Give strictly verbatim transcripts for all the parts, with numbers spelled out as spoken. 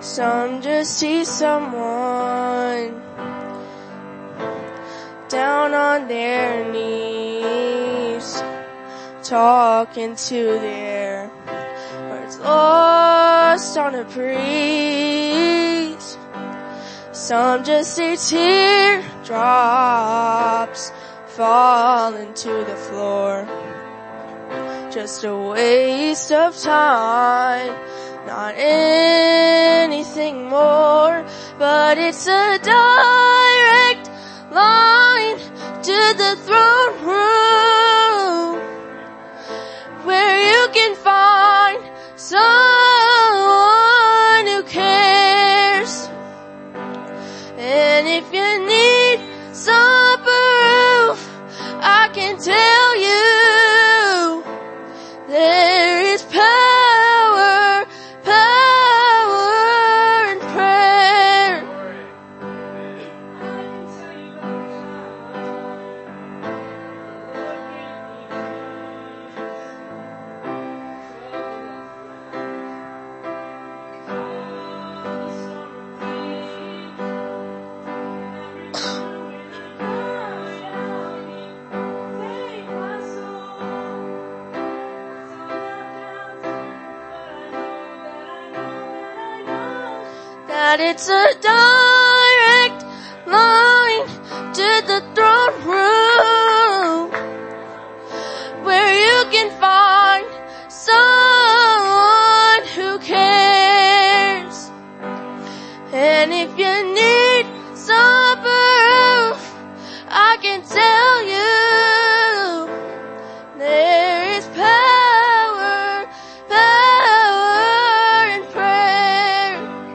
Some just see someone down on their knees, talking to their words lost on a breeze. Some just see teardrops falling to the floor. Just a waste of time, not anything more. But it's a direct line to the throne room, where you can find someone who cares. And if you need some proof, I can tell you there is power, power in prayer. That it's a direct line to the throne room, where you can find someone who cares. And if you need some proof, I can tell you there is power, power in prayer.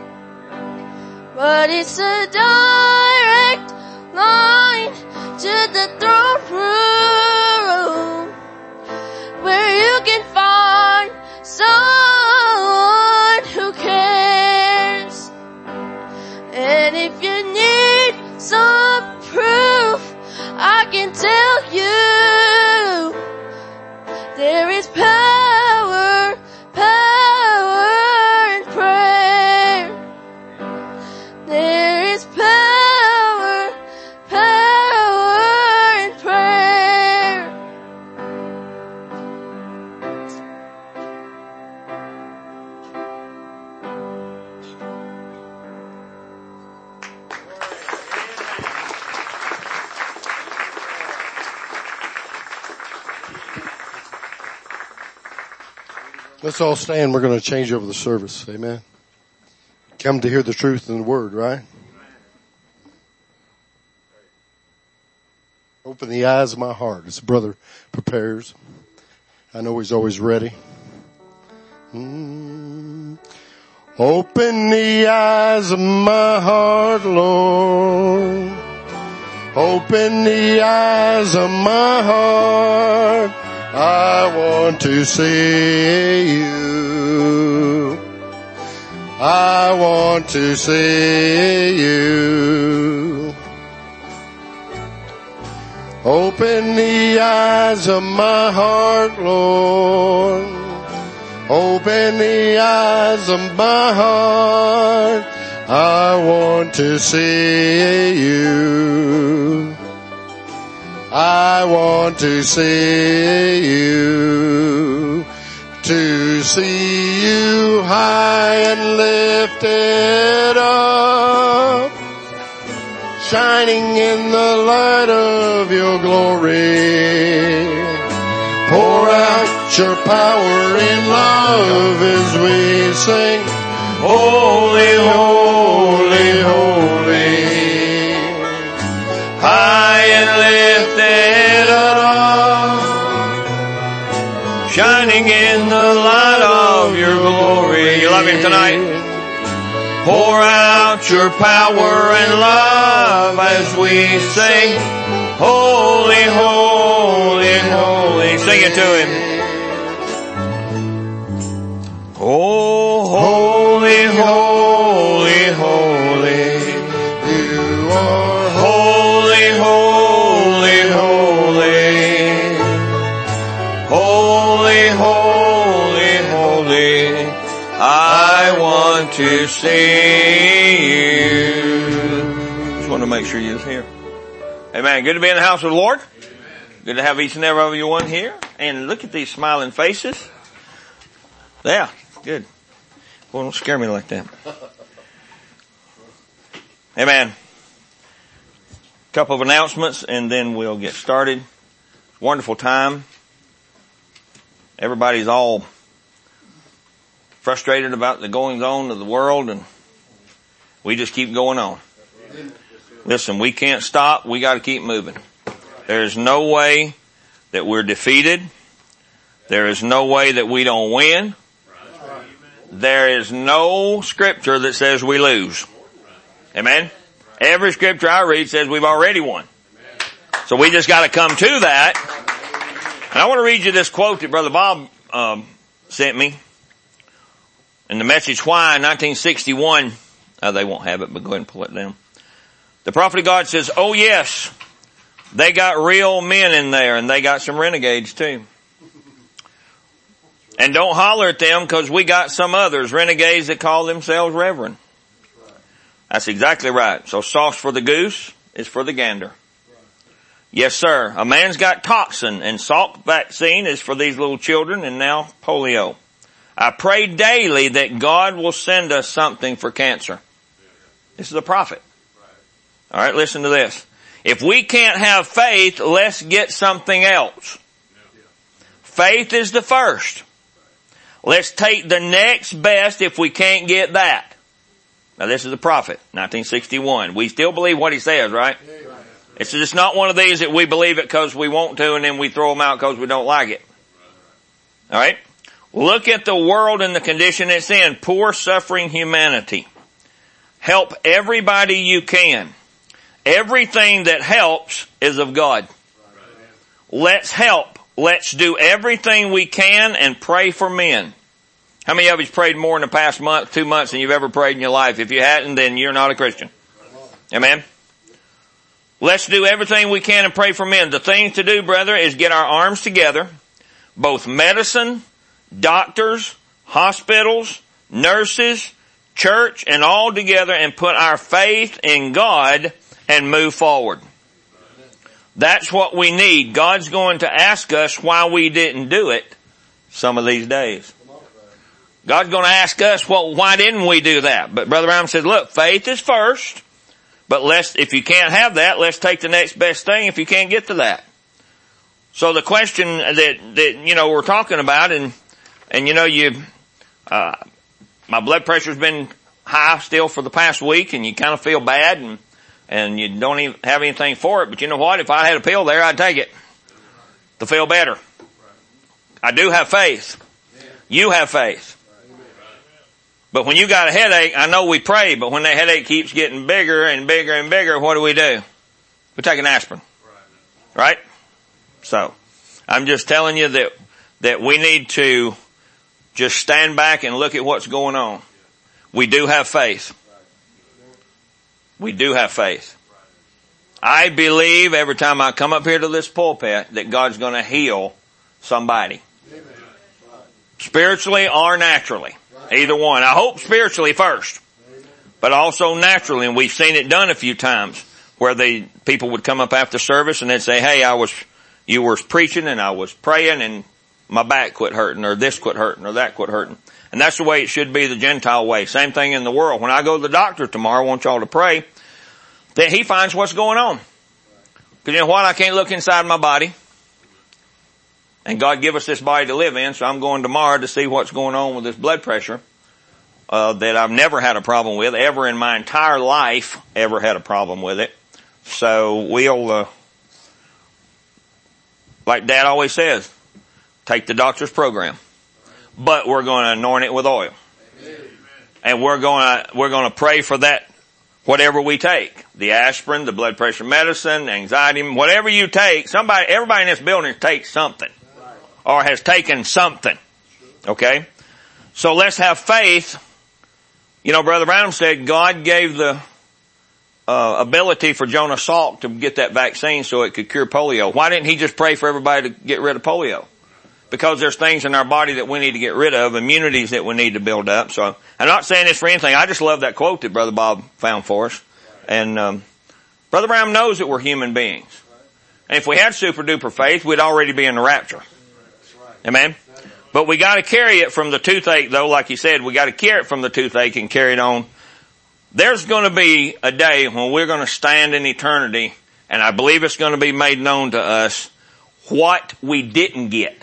But it's a direct line to the throne room, where you can find someone who cares. And if you need some proof, I can tell you there is power, power in prayer. There is power, power in prayer. Let's all stand. We're going to change over the service. Amen. Come to hear the truth in the word, right? Open the eyes of my heart as brother prepares. I know he's always ready. Mm. Open the eyes of my heart, Lord. Open the eyes of my heart. I want to see you. I want to see you. Open the eyes of my heart, Lord. Open the eyes of my heart. I want to see you. I want to see you. To see you high and lifted up, shining in the light of your glory. Pour out your power in love as we sing, holy, holy, holy. High and lifted up, shining in the light of your glory. You love him tonight? Pour out your power and love as we sing, holy, holy, holy. Sing it to him. Oh, holy, holy, holy. You are holy, holy, holy. Holy, holy, holy. I want to see you. Just want to make sure you're here. Amen. Good to be in the house of the Lord. Good to have each and every one here. And look at these smiling faces. Yeah, good. Boy, don't scare me like that. Amen. Couple of announcements and then we'll get started. Wonderful time. Everybody's all frustrated about the goings on of the world, and we just keep going on. Listen, we can't stop. We got to keep moving. There is no way that we're defeated. There is no way that we don't win. There is no scripture that says we lose. Amen? Every scripture I read says we've already won. So we just got to come to that. And I want to read you this quote that Brother Bob um, sent me. In the Message Why, nineteen sixty-one, oh, they won't have it, but go ahead and pull it down. The prophet of God says, oh yes, they got real men in there, and they got some renegades too. And don't holler at them, because we got some others, renegades that call themselves reverend. That's exactly right. So sauce for the goose is for the gander. Yes, sir. A man's got toxin, and Salk vaccine is for these little children, and now polio. I pray daily that God will send us something for cancer. This is a prophet. All right, listen to this. If we can't have faith, let's get something else. Faith is the first. Let's take the next best if we can't get that. Now this is a prophet, nineteen sixty-one. We still believe what he says, right? It's just not one of these that we believe it because we want to and then we throw them out because we don't like it. All right? Look at the world and the condition it's in. Poor, suffering humanity. Help everybody you can. Everything that helps is of God. Let's help. Let's do everything we can and pray for men. How many of you prayed more in the past month, two months than you've ever prayed in your life? If you hadn't, then you're not a Christian. Amen? Let's do everything we can and pray for men. The thing to do, brother, is get our arms together. Both medicine, doctors, hospitals, nurses, church, and all together and put our faith in God and move forward. That's what we need. God's going to ask us why we didn't do it some of these days. God's going to ask us, well, why didn't we do that? But Brother Brown said, look, faith is first, but let's, if you can't have that, let's take the next best thing if you can't get to that. So the question that, that, you know, we're talking about, and, and you know, you, uh, my blood pressure's been high still for the past week, and you kind of feel bad, and, and you don't even have anything for it, but you know what? If I had a pill there, I'd take it to feel better. I do have faith. You have faith. But when you got a headache, I know we pray, but when that headache keeps getting bigger and bigger and bigger, what do we do? We take an aspirin. Right? So, I'm just telling you that, that we need to just stand back and look at what's going on. We do have faith. We do have faith. I believe every time I come up here to this pulpit that God's going to heal somebody. Spiritually or naturally. Either one. I hope spiritually first, but also naturally. And we've seen it done a few times where they, people would come up after service and they'd say, hey, I was, you were preaching and I was praying and my back quit hurting or this quit hurting or that quit hurting. And that's the way it should be, the Gentile way. Same thing in the world. When I go to the doctor tomorrow, I want y'all to pray that he finds what's going on. Because you know what? I can't look inside my body. And God give us this body to live in, so I'm going tomorrow to see what's going on with this blood pressure uh, that I've never had a problem with, ever in my entire life, ever had a problem with it. So we'll, uh, like Dad always says, take the doctor's program. But we're going to anoint it with oil. And we're going to, we're going to pray for that, whatever we take. The aspirin, the blood pressure medicine, anxiety, whatever you take, somebody, everybody in this building takes something. Or has taken something. Okay? So let's have faith. You know, Brother Branham said God gave the uh, ability for Jonas Salk to get that vaccine so it could cure polio. Why didn't he just pray for everybody to get rid of polio? because there's things in our body that we need to get rid of, immunities that we need to build up. So I'm not saying this for anything. I just love that quote that Brother Bob found for us. And um, Brother Branham knows that we're human beings. And if we had super duper faith, we'd already be in the rapture. Amen? But we got to carry it from the toothache, though, like he said. We got to carry it from the toothache and carry it on. There's going to be a day when we're going to stand in eternity, and I believe it's going to be made known to us what we didn't get.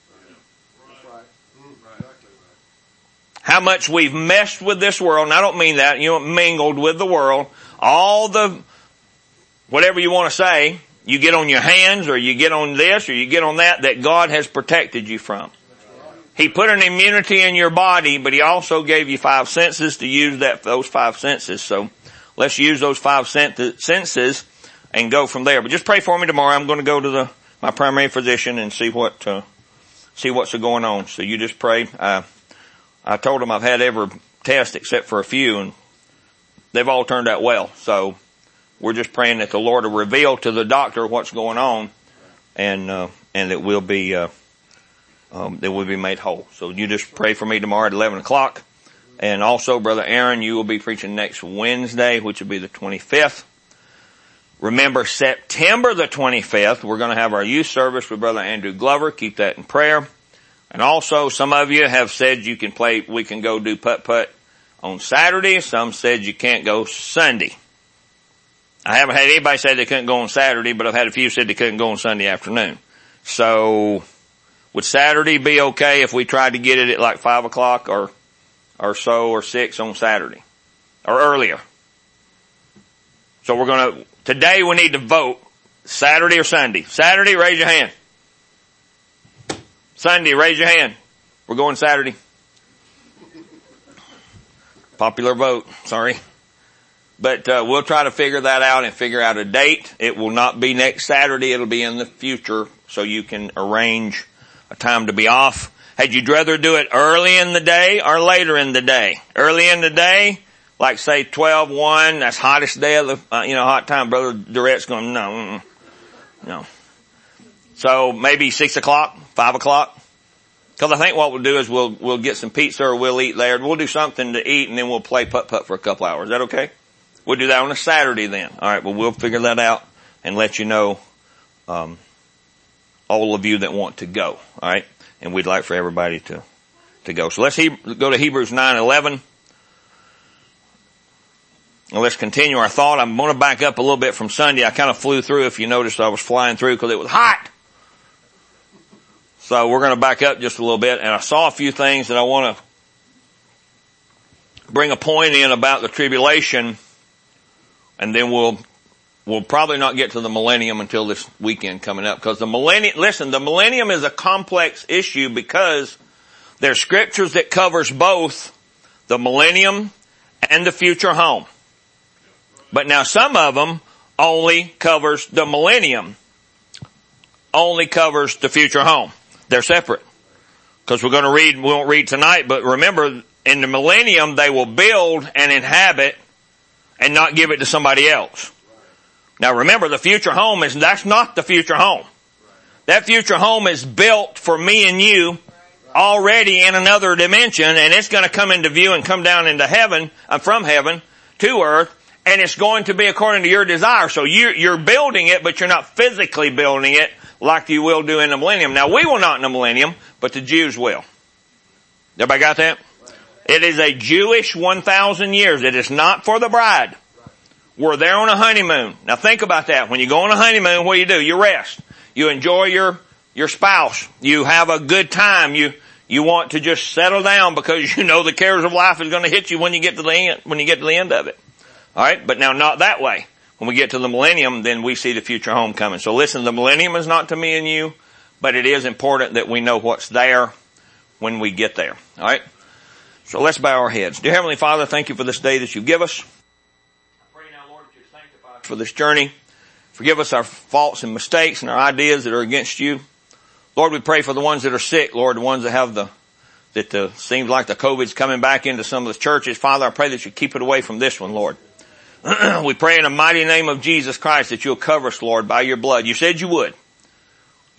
How much we've messed with this world, and I don't mean that, you know, mingled with the world. All the, whatever you want to say, you get on your hands, or you get on this, or you get on that, that God has protected you from. He put an immunity in your body, but He also gave you five senses to use that, those five senses. So let's use those five senses and go from there. But just pray for me tomorrow. I'm going to go to the, my primary physician and see what, uh, see what's going on. So you just pray. Uh, I told them I've had every test except for a few, and they've all turned out well. So we're just praying that the Lord will reveal to the doctor what's going on, and uh, and that we'll be uh, um, that we'll be made whole. So you just pray for me tomorrow at eleven o'clock, and also Brother Aaron, you will be preaching next Wednesday, which will be the twenty-fifth. Remember, September the twenty-fifth, we're going to have our youth service with Brother Andrew Glover. Keep that in prayer. And also, some of you have said you can play, we can go do putt-putt on Saturday. Some said you can't go Sunday. I haven't had anybody say they couldn't go on Saturday, but I've had a few said they couldn't go on Sunday afternoon. So, would Saturday be okay if we tried to get it at like five o'clock or, or so, or six on Saturday? Or earlier? So we're gonna, today we need to vote, Saturday or Sunday. Saturday, raise your hand. Sunday, raise your hand. We're going Saturday. Popular vote, sorry. But uh, we'll try to figure that out and figure out a date. It will not be next Saturday. It'll be in the future, so you can arrange a time to be off. Had you rather do it early in the day or later in the day? Early in the day, like say twelve, one, that's hottest day of the, uh, you know, hot time. Brother Durette's going, no, mm-mm, no. So maybe six o'clock, five o'clock. Cause I think what we'll do is we'll, we'll get some pizza or we'll eat there. We'll do something to eat and then we'll play putt-putt for a couple hours. Is that okay? We'll do that on a Saturday then. Alright, well we'll figure that out and let you know, um, all of you that want to go. Alright? And we'd like for everybody to, to go. So let's he, go to Hebrews nine eleven. And let's continue our thought. I'm going to back up a little bit from Sunday. I kind of flew through, if you noticed I was flying through because it was hot. So we're going to back up just a little bit, and I saw a few things that I want to bring a point in about the tribulation, and then we'll, we'll probably not get to the millennium until this weekend coming up, because the millennium, listen, the millennium is a complex issue because there's scriptures that covers both the millennium and the future home. But now some of them only covers the millennium, only covers the future home. They're separate. Because we're going to read, we won't read tonight, but remember, in the millennium, they will build and inhabit and not give it to somebody else. Now remember, the future home is, that's not the future home. That future home is built for me and you already in another dimension, and it's going to come into view and come down into heaven, uh, from heaven to earth, and it's going to be according to your desire. So you, you're building it, but you're not physically building it like you will do in the millennium. Now we will not in the millennium, but the Jews will. Everybody got that? It is a Jewish one thousand years. It is not for the bride. We're there on a honeymoon. Now think about that. When you go on a honeymoon, what do you do? You rest. You enjoy your, your spouse. You have a good time. You, you want to just settle down because you know the cares of life is going to hit you when you get to the end, when you get to the end of it. Alright? But now not that way. When we get to the millennium, then we see the future home coming. So listen, the millennium is not to me and you, but it is important that we know what's there when we get there. Alright? So let's bow our heads. Dear Heavenly Father, thank you for this day that you give us. I pray now, Lord, that you sanctify us for this journey. Forgive us our faults and mistakes and our ideas that are against you. Lord, we pray for the ones that are sick, Lord, the ones that have the, that the, seems like the COVID's coming back into some of the churches. Father, I pray that you keep it away from this one, Lord. We pray in the mighty name of Jesus Christ that you'll cover us, Lord, by your blood. You said you would.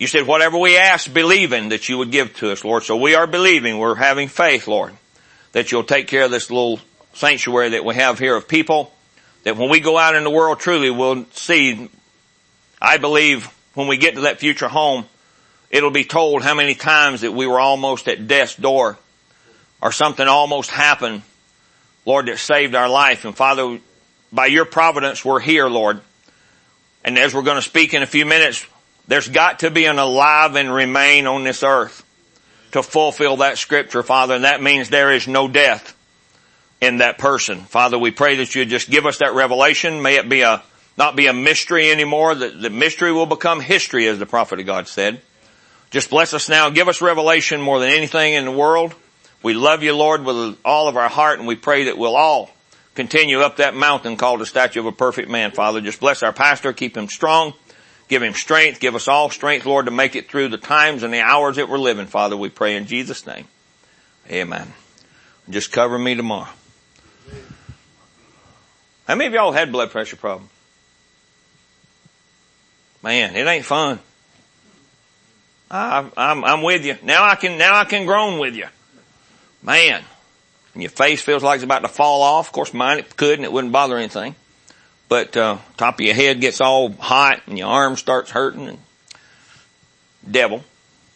You said whatever we ask, believing that you would give to us, Lord. So we are believing, we're having faith, Lord, that you'll take care of this little sanctuary that we have here of people, that when we go out in the world truly we'll see, I believe when we get to that future home, it'll be told how many times that we were almost at death's door or something almost happened, Lord, that saved our life. And Father, by your providence we're here, Lord. And as we're going to speak in a few minutes, there's got to be an alive and remain on this earth to fulfill that scripture, Father, and that means there is no death in that person. Father, we pray that you just give us that revelation. May it be a, not be a mystery anymore. The, the mystery will become history, as the prophet of God said. Just bless us now. Give us revelation more than anything in the world. We love you, Lord, with all of our heart, and we pray that we'll all continue up that mountain called the statue of a perfect man, Father. Just bless our pastor. Keep him strong. Give him strength. Give us all strength, Lord, to make it through the times and the hours that we're living, Father. We pray in Jesus' name. Amen. Just cover me tomorrow. How many of y'all had blood pressure problems? Man, it ain't fun. I, I'm, I'm with you. Now I can, now I can groan with you. Man. And your face feels like it's about to fall off. Of course mine it could and it wouldn't bother anything. But, uh, top of your head gets all hot and your arm starts hurting and devil.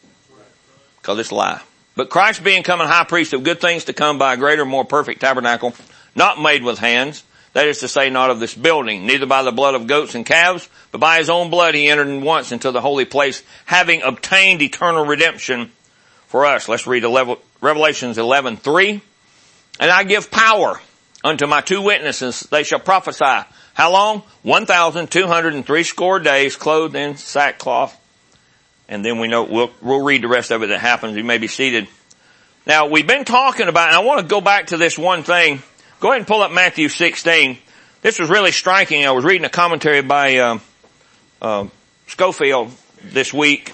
Cause it's a lie. But Christ being coming high priest of good things to come by a greater, more perfect tabernacle, not made with hands, that is to say, not of this building, neither by the blood of goats and calves, but by his own blood he entered once into the holy place, having obtained eternal redemption for us. Let's read Revelations eleven three. And I give power unto my two witnesses, they shall prophesy. How long? One thousand two hundred and three score days, clothed in sackcloth. And then we know, we'll, we'll read the rest of it that happens. You may be seated. Now, we've been talking about, and I want to go back to this one thing. Go ahead and pull up Matthew sixteen. This was really striking. I was reading a commentary by uh, uh, Schofield this week.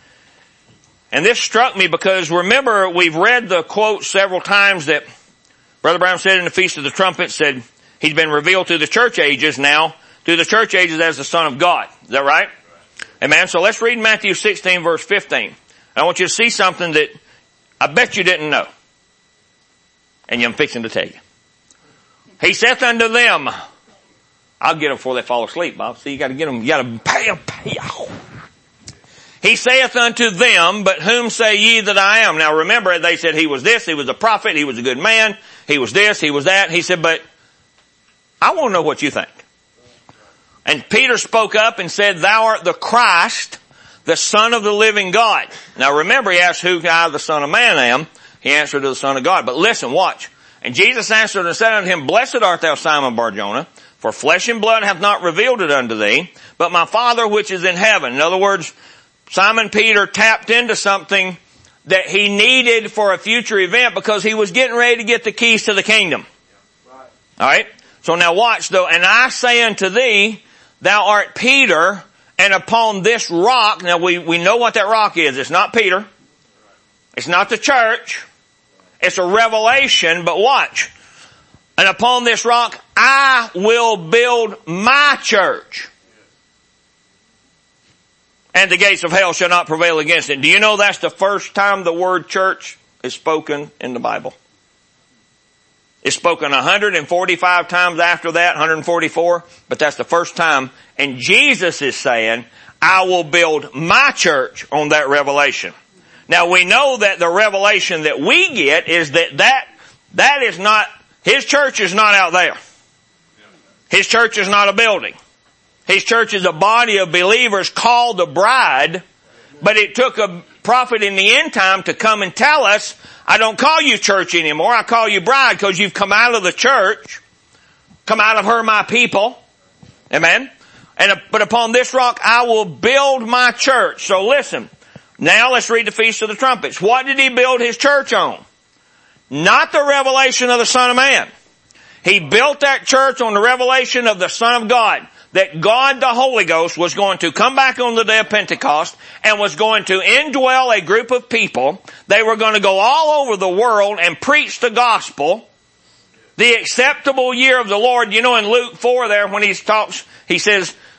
And this struck me because remember, we've read the quote several times that Brother Brown said in the Feast of the Trumpets, said he's been revealed through the church ages now, through the church ages as the Son of God. Is that right? Amen. So let's read Matthew sixteen verse fifteen. I want you to see something that I bet you didn't know. And I'm fixing to tell you. He saith unto them, I'll get them before they fall asleep, Bob. See, you gotta get them, you gotta pay them, pay them. He saith unto them, but whom say ye that I am? Now remember, they said he was this, he was a prophet, he was a good man, he was this, he was that. He said, but I want to know what you think. And Peter spoke up and said, thou art the Christ, the Son of the living God. Now remember, he asked who I, the Son of Man, am. He answered to the Son of God. But listen, watch. And Jesus answered and said unto him, blessed art thou, Simon Bar-Jonah, for flesh and blood hath not revealed it unto thee, but my Father which is in heaven. In other words, Simon Peter tapped into something that he needed for a future event because he was getting ready to get the keys to the kingdom. Alright? So now watch though, and I say unto thee, thou art Peter, and upon this rock, now we, we know what that rock is. It's not Peter. It's not the church. It's a revelation, but watch. And upon this rock, I will build my church. And the gates of hell shall not prevail against it. Do you know that's the first time the word church is spoken in the Bible? It's spoken one hundred forty-five times after that, one hundred forty-four, but that's the first time. And Jesus is saying, I will build my church on that revelation. Now we know that the revelation that we get is that that, that is not, his church is not out there. His church is not a building. His church is a body of believers called the bride, but it took a prophet in the end time to come and tell us, I don't call you church anymore, I call you bride because you've come out of the church, come out of her my people. Amen? And but upon this rock I will build my church. So listen, now let's read the Feast of the Trumpets. What did he build his church on? Not the revelation of the Son of Man. He built that church on the revelation of the Son of God. That God the Holy Ghost was going to come back on the day of Pentecost and was going to indwell a group of people. They were going to go all over the world and preach the gospel. The acceptable year of the Lord. You know in Luke four there when he talks, he says,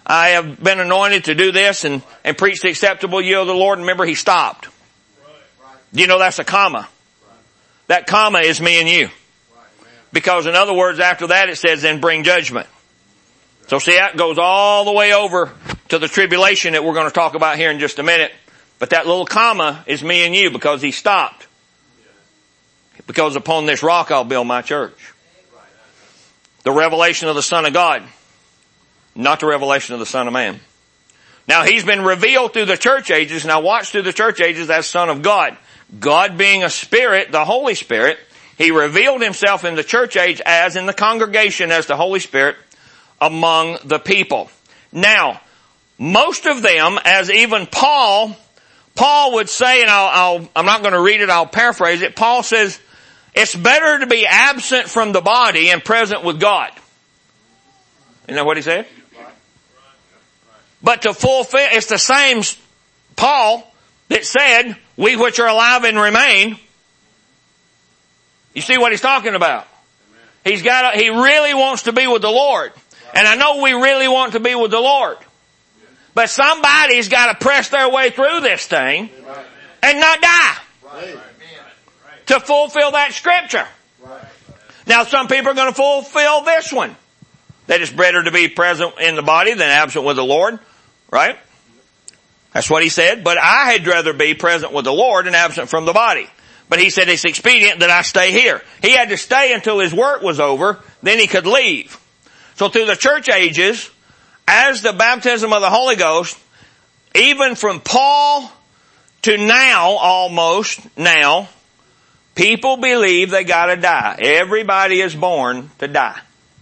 I have been anointed to do this and, and preach the acceptable year of the Lord. And remember, he stopped. Do you know that's a comma? That comma is me and you. Because in other words, after that it says, then bring judgment. So see, that goes all the way over to the tribulation that we're going to talk about here in just a minute. But that little comma is me and you because he stopped. Because upon this rock I'll build my church. The revelation of the Son of God. Not the revelation of the Son of Man. Now he's been revealed through the church ages. Now watch through the church ages as Son of God. God being a Spirit, the Holy Spirit, he revealed himself in the church age as in the congregation as the Holy Spirit among the people. Now, most of them, as even Paul, Paul would say, and I'll, I'll, I'm not going to read it, I'll paraphrase it. Paul says, it's better to be absent from the body and present with God. Isn't that what he said? But to fulfill, it's the same Paul that said, we which are alive and remain. You see what he's talking about? He's got, a, he really wants to be with the Lord. And I know we really want to be with the Lord. But somebody's got to press their way through this thing and not die. To fulfill that scripture. Now some people are going to fulfill this one. That it's better to be present in the body than absent with the Lord. Right? That's what he said. But I had rather be present with the Lord and absent from the body. But he said it's expedient that I stay here. He had to stay until his work was over. Then he could leave. So through the church ages, as the baptism of the Holy Ghost, even from Paul to now, almost now, people believe they gotta die. Everybody is born to die.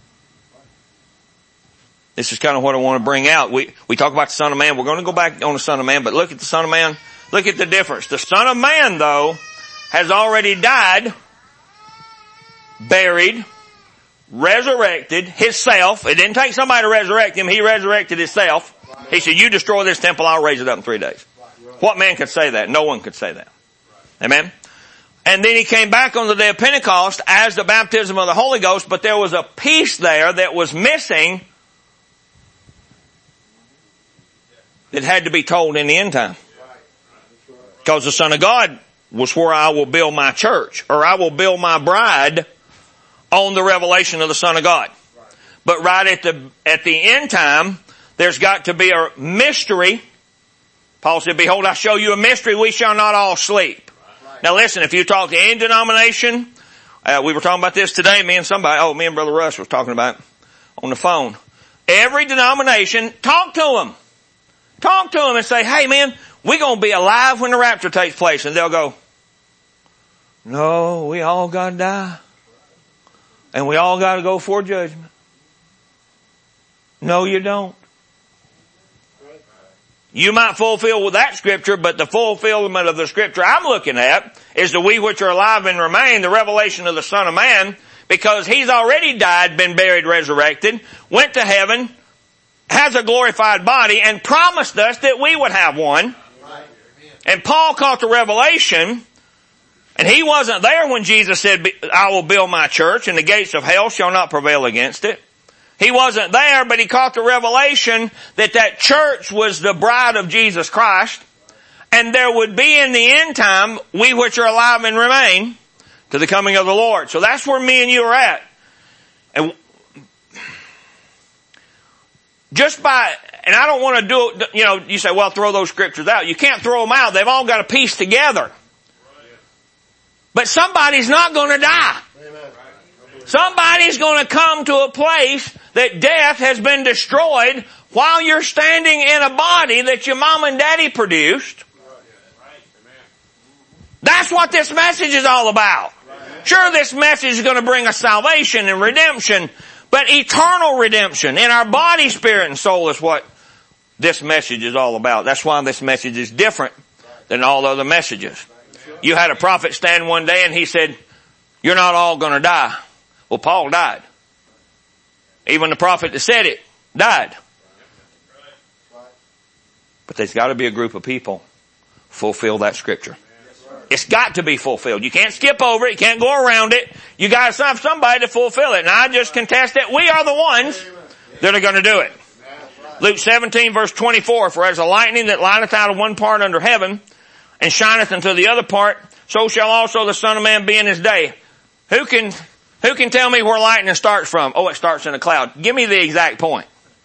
This is kind of what I want to bring out. We, we talk about the Son of Man. We're going to go back on the Son of Man, but look at the Son of Man. Look at the difference. The Son of Man, though, has already died, buried, resurrected himself. It didn't take somebody to resurrect him. He resurrected himself. He said, you destroy this temple, I'll raise it up in three days. What man could say that? No one could say that. Amen? And then he came back on the day of Pentecost as the baptism of the Holy Ghost, but there was a piece there that was missing that had to be told in the end time. Because the Son of God was where I will build my church, or I will build my bride on the revelation of the Son of God. But right at the, at the end time, there's got to be a mystery. Paul said, behold, I show you a mystery, we shall not all sleep. Now listen, if you talk to any denomination, uh, we were talking about this today, me and somebody, oh, me and Brother Russ was talking about it on the phone. Every denomination, talk to them. Talk to them and say, hey man, we're going to be alive when the rapture takes place. And they'll go, no, we all got to die. And we all got to go for judgment. No, you don't. You might fulfill with that scripture, but the fulfillment of the scripture I'm looking at is the we which are alive and remain, the revelation of the Son of Man, because he's already died, been buried, resurrected, went to heaven, has a glorified body, and promised us that we would have one. And Paul caught the revelation, and he wasn't there when Jesus said, I will build my church, and the gates of hell shall not prevail against it. He wasn't there, but he caught the revelation that that church was the bride of Jesus Christ, and there would be in the end time, we which are alive and remain, to the coming of the Lord. So that's where me and you are at. And just by, and I don't want to do it, you know, you say, well, throw those scriptures out. You can't throw them out. They've all got to piece together. But somebody's not going to die. Somebody's going to come to a place that death has been destroyed while you're standing in a body that your mom and daddy produced. That's what this message is all about. Sure, this message is going to bring us salvation and redemption, but eternal redemption in our body, spirit, and soul is what this message is all about. That's why this message is different than all other messages. You had a prophet stand one day and he said, you're not all going to die. Well, Paul died. Even the prophet that said it died. But there's got to be a group of people fulfill that scripture. It's got to be fulfilled. You can't skip over it. You can't go around it. You got to have somebody to fulfill it. And I just contest that we are the ones that are going to do it. Luke seventeen verse twenty-four, for as a lightning that lighteth out of one part under heaven, and shineth unto the other part, so shall also the Son of Man be in his day. Who can, who can tell me where lightning starts from? Oh, it starts in a cloud. Give me the exact point.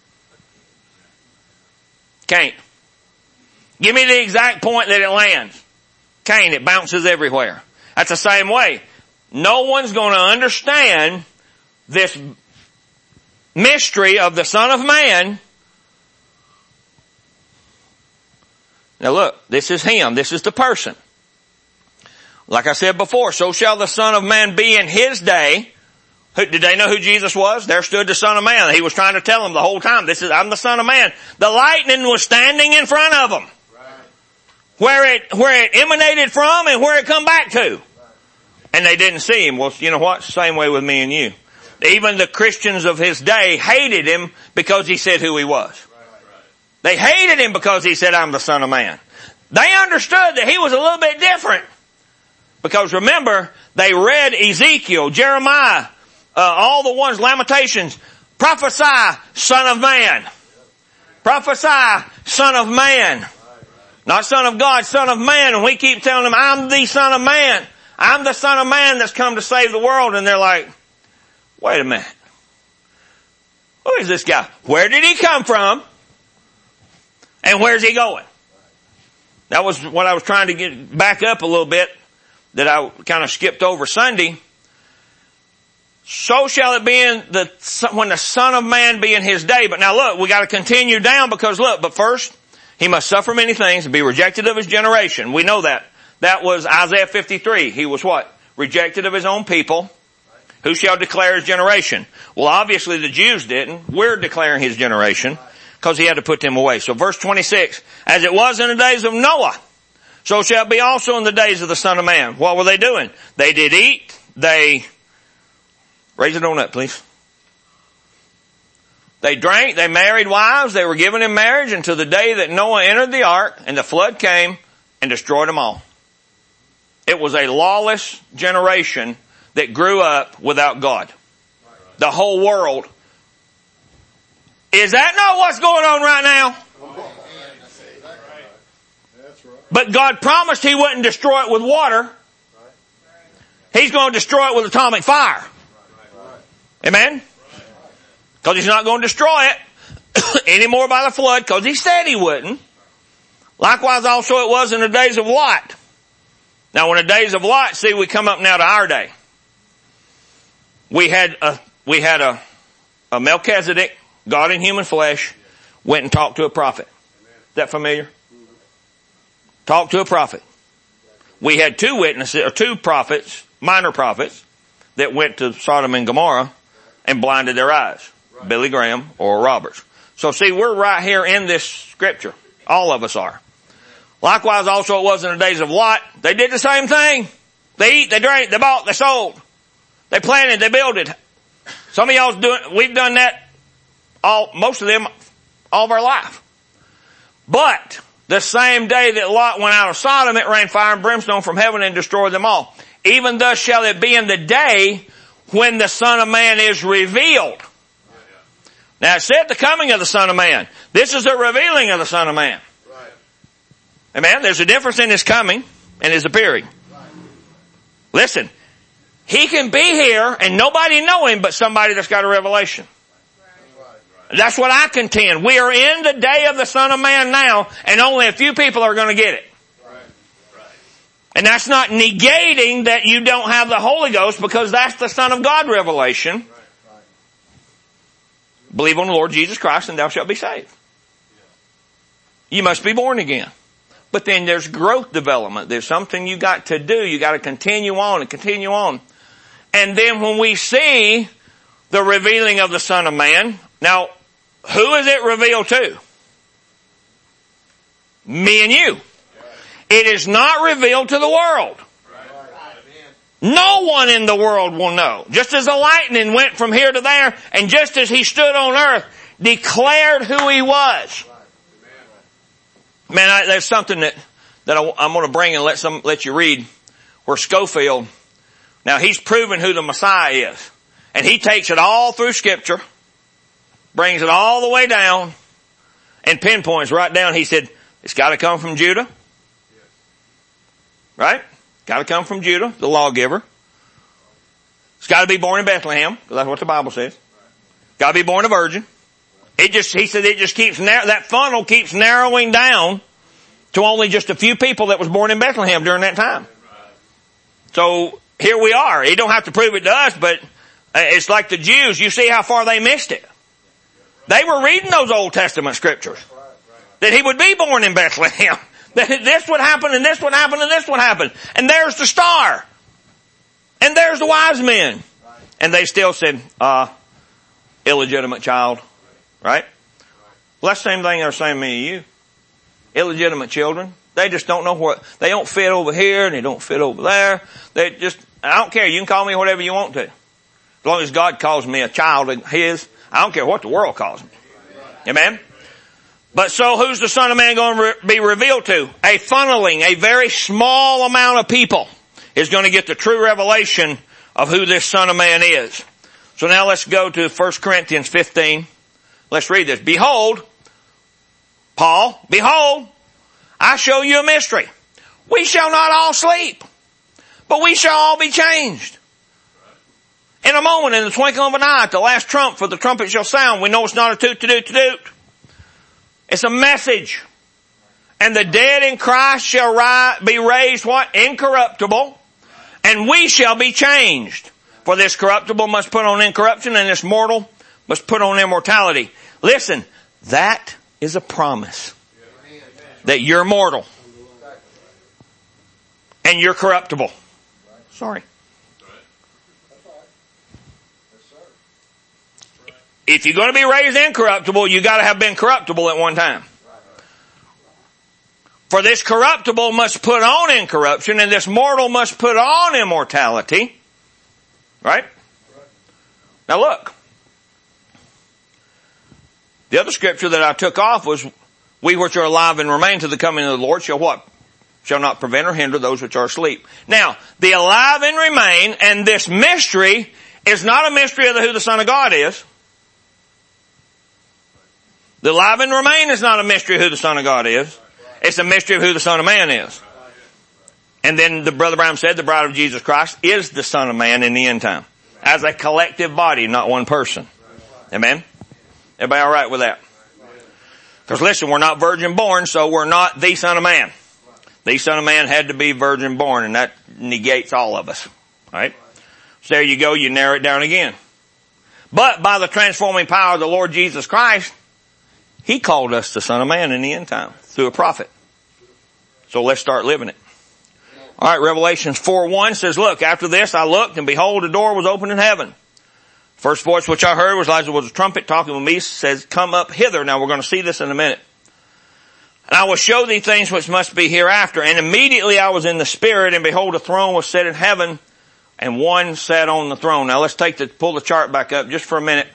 Can't. Give me the exact point that it lands. Can't. It bounces everywhere. That's the same way. No one's going to understand this mystery of the Son of Man. Now look, this is him. This is the person. Like I said before, so shall the Son of Man be in his day. Who, did they know who Jesus was? There stood the Son of Man. He was trying to tell them the whole time, this is, I'm the Son of Man. The lightning was standing in front of them. Right. Where it, where it emanated from and where it come back to. Right. And they didn't see him. Well, you know what? Same way with me and you. Even the Christians of his day hated him because he said who he was. They hated him because he said, I'm the Son of Man. They understood that he was a little bit different. Because remember, they read Ezekiel, Jeremiah, uh, all the ones, Lamentations. Prophesy, Son of Man. Prophesy, Son of Man. Not Son of God, Son of Man. And we keep telling them, I'm the Son of Man. I'm the Son of Man that's come to save the world. And they're like, wait a minute. Who is this guy? Where did he come from? And where's he going? That was what I was trying to get back up a little bit that I kind of skipped over Sunday. So shall it be in the, when the Son of Man be in his day. But now look, we got to continue down because look, but first, he must suffer many things and be rejected of his generation. We know that. That was Isaiah fifty-three. He was what? Rejected of his own people. Who shall declare his generation? Well, obviously the Jews didn't. We're declaring his generation because he had to put them away. So verse twenty-six, as it was in the days of Noah, so shall it be also in the days of the Son of Man. What were they doing? They did eat. They, raise it on up, please. They drank. They married wives. They were given in marriage until the day that Noah entered the ark and the flood came and destroyed them all. It was a lawless generation that grew up without God. The whole world. Is that not what's going on right now? But God promised He wouldn't destroy it with water. He's going to destroy it with atomic fire. Amen? Because He's not going to destroy it anymore by the flood because He said He wouldn't. Likewise also it was in the days of Lot. Now in the days of Lot, see, we come up now to our day. We had a, we had a, a Melchizedek, God in human flesh, went and talked to a prophet. Is that familiar? Talked to a prophet. We had two witnesses, or two prophets, minor prophets, that went to Sodom and Gomorrah and blinded their eyes. Right. Billy Graham or Roberts. So see, we're right here in this scripture. All of us are. Likewise also it was in the days of Lot. They did the same thing. They eat, they drank, they bought, they sold. They planted, they builded. Some of y'all's doing, we've done that all, most of them, all of our life. But the same day that Lot went out of Sodom, it rained fire and brimstone from heaven and destroyed them all. Even thus shall it be in the day when the Son of Man is revealed. Now it said the coming of the Son of Man. This is the revealing of the Son of Man. Right. Amen? There's a difference in His coming and His appearing. Right. Listen, He can be here and nobody know Him but somebody that's got a revelation. Right. That's what I contend. We are in the day of the Son of Man now and only a few people are going to get it. Right. Right. And that's not negating that you don't have the Holy Ghost because that's the Son of God revelation. Believe on the Lord Jesus Christ and thou shalt be saved. You must be born again. But then there's growth development. There's something you got to do. You got to continue on and continue on. And then when we see the revealing of the Son of Man, now who is it revealed to? Me and you. It is not revealed to the world. No one in the world will know. Just as the lightning went from here to there, and just as He stood on earth, declared who He was. Man, I, there's something that, that I, I'm going to bring and let some, let you read where Scofield, now he's proven who the Messiah is. And he takes it all through Scripture, brings it all the way down and pinpoints right down. He said, it's got to come from Judah. Right? Got to come from Judah, the lawgiver. It's got to be born in Bethlehem, because that's what the Bible says. Got to be born a virgin. It just, he said it just keeps, narrow, that funnel keeps narrowing down to only just a few people that was born in Bethlehem during that time. So, here we are. He don't have to prove it to us, but it's like the Jews. You see how far they missed it. They were reading those Old Testament scriptures. That he would be born in Bethlehem. That this would happen and this would happen and this would happen. And there's the star. And there's the wise men. And they still said, uh, illegitimate child. Right? Well, that's the same thing they're saying to me and you. Illegitimate children. They just don't know what, they don't fit over here and they don't fit over there. They just, I don't care. You can call me whatever you want to. As long as God calls me a child of His, I don't care what the world calls me. Amen? But so who's the Son of Man going to re- be revealed to? A funneling, a very small amount of people is going to get the true revelation of who this Son of Man is. So now let's go to First Corinthians fifteen. Let's read this. Behold, Paul, behold, I show you a mystery. We shall not all sleep, but we shall all be changed. In a moment, in the twinkling of an eye, at the last trump, for the trumpet shall sound. We know it's not a toot to doot to doot. It's a message. And the dead in Christ shall ri- be raised what? Incorruptible. And we shall be changed. For this corruptible must put on incorruption, and this mortal must put on immortality. Listen, that is a promise. That you're mortal. And you're corruptible. Sorry. If you're going to be raised incorruptible, you got to have been corruptible at one time. For this corruptible must put on incorruption, and this mortal must put on immortality. Right? Now look. The other scripture that I took off was, we which are alive and remain to the coming of the Lord shall what? Shall not prevent or hinder those which are asleep. Now, the alive and remain, and this mystery is not a mystery of who the Son of God is. The alive and remain is not a mystery of who the Son of God is. It's a mystery of who the Son of Man is. And then the Brother Brown said the bride of Jesus Christ is the Son of Man in the end time. As a collective body, not one person. Amen? Everybody all right with that? Because listen, we're not virgin born, so we're not the Son of Man. The Son of Man had to be virgin born, and that negates all of us. All right? So there you go, you narrow it down again. But by the transforming power of the Lord Jesus Christ, He called us the Son of Man in the end time through a prophet. So let's start living it. All right, Revelations four one says, look, after this I looked, and behold, a door was opened in heaven. First voice which I heard was like there was a trumpet talking with me, says, come up hither. Now we're going to see this in a minute. And I will show thee things which must be hereafter. And immediately I was in the Spirit, and behold, a throne was set in heaven, and one sat on the throne. Now let's take the, pull the chart back up just for a minute.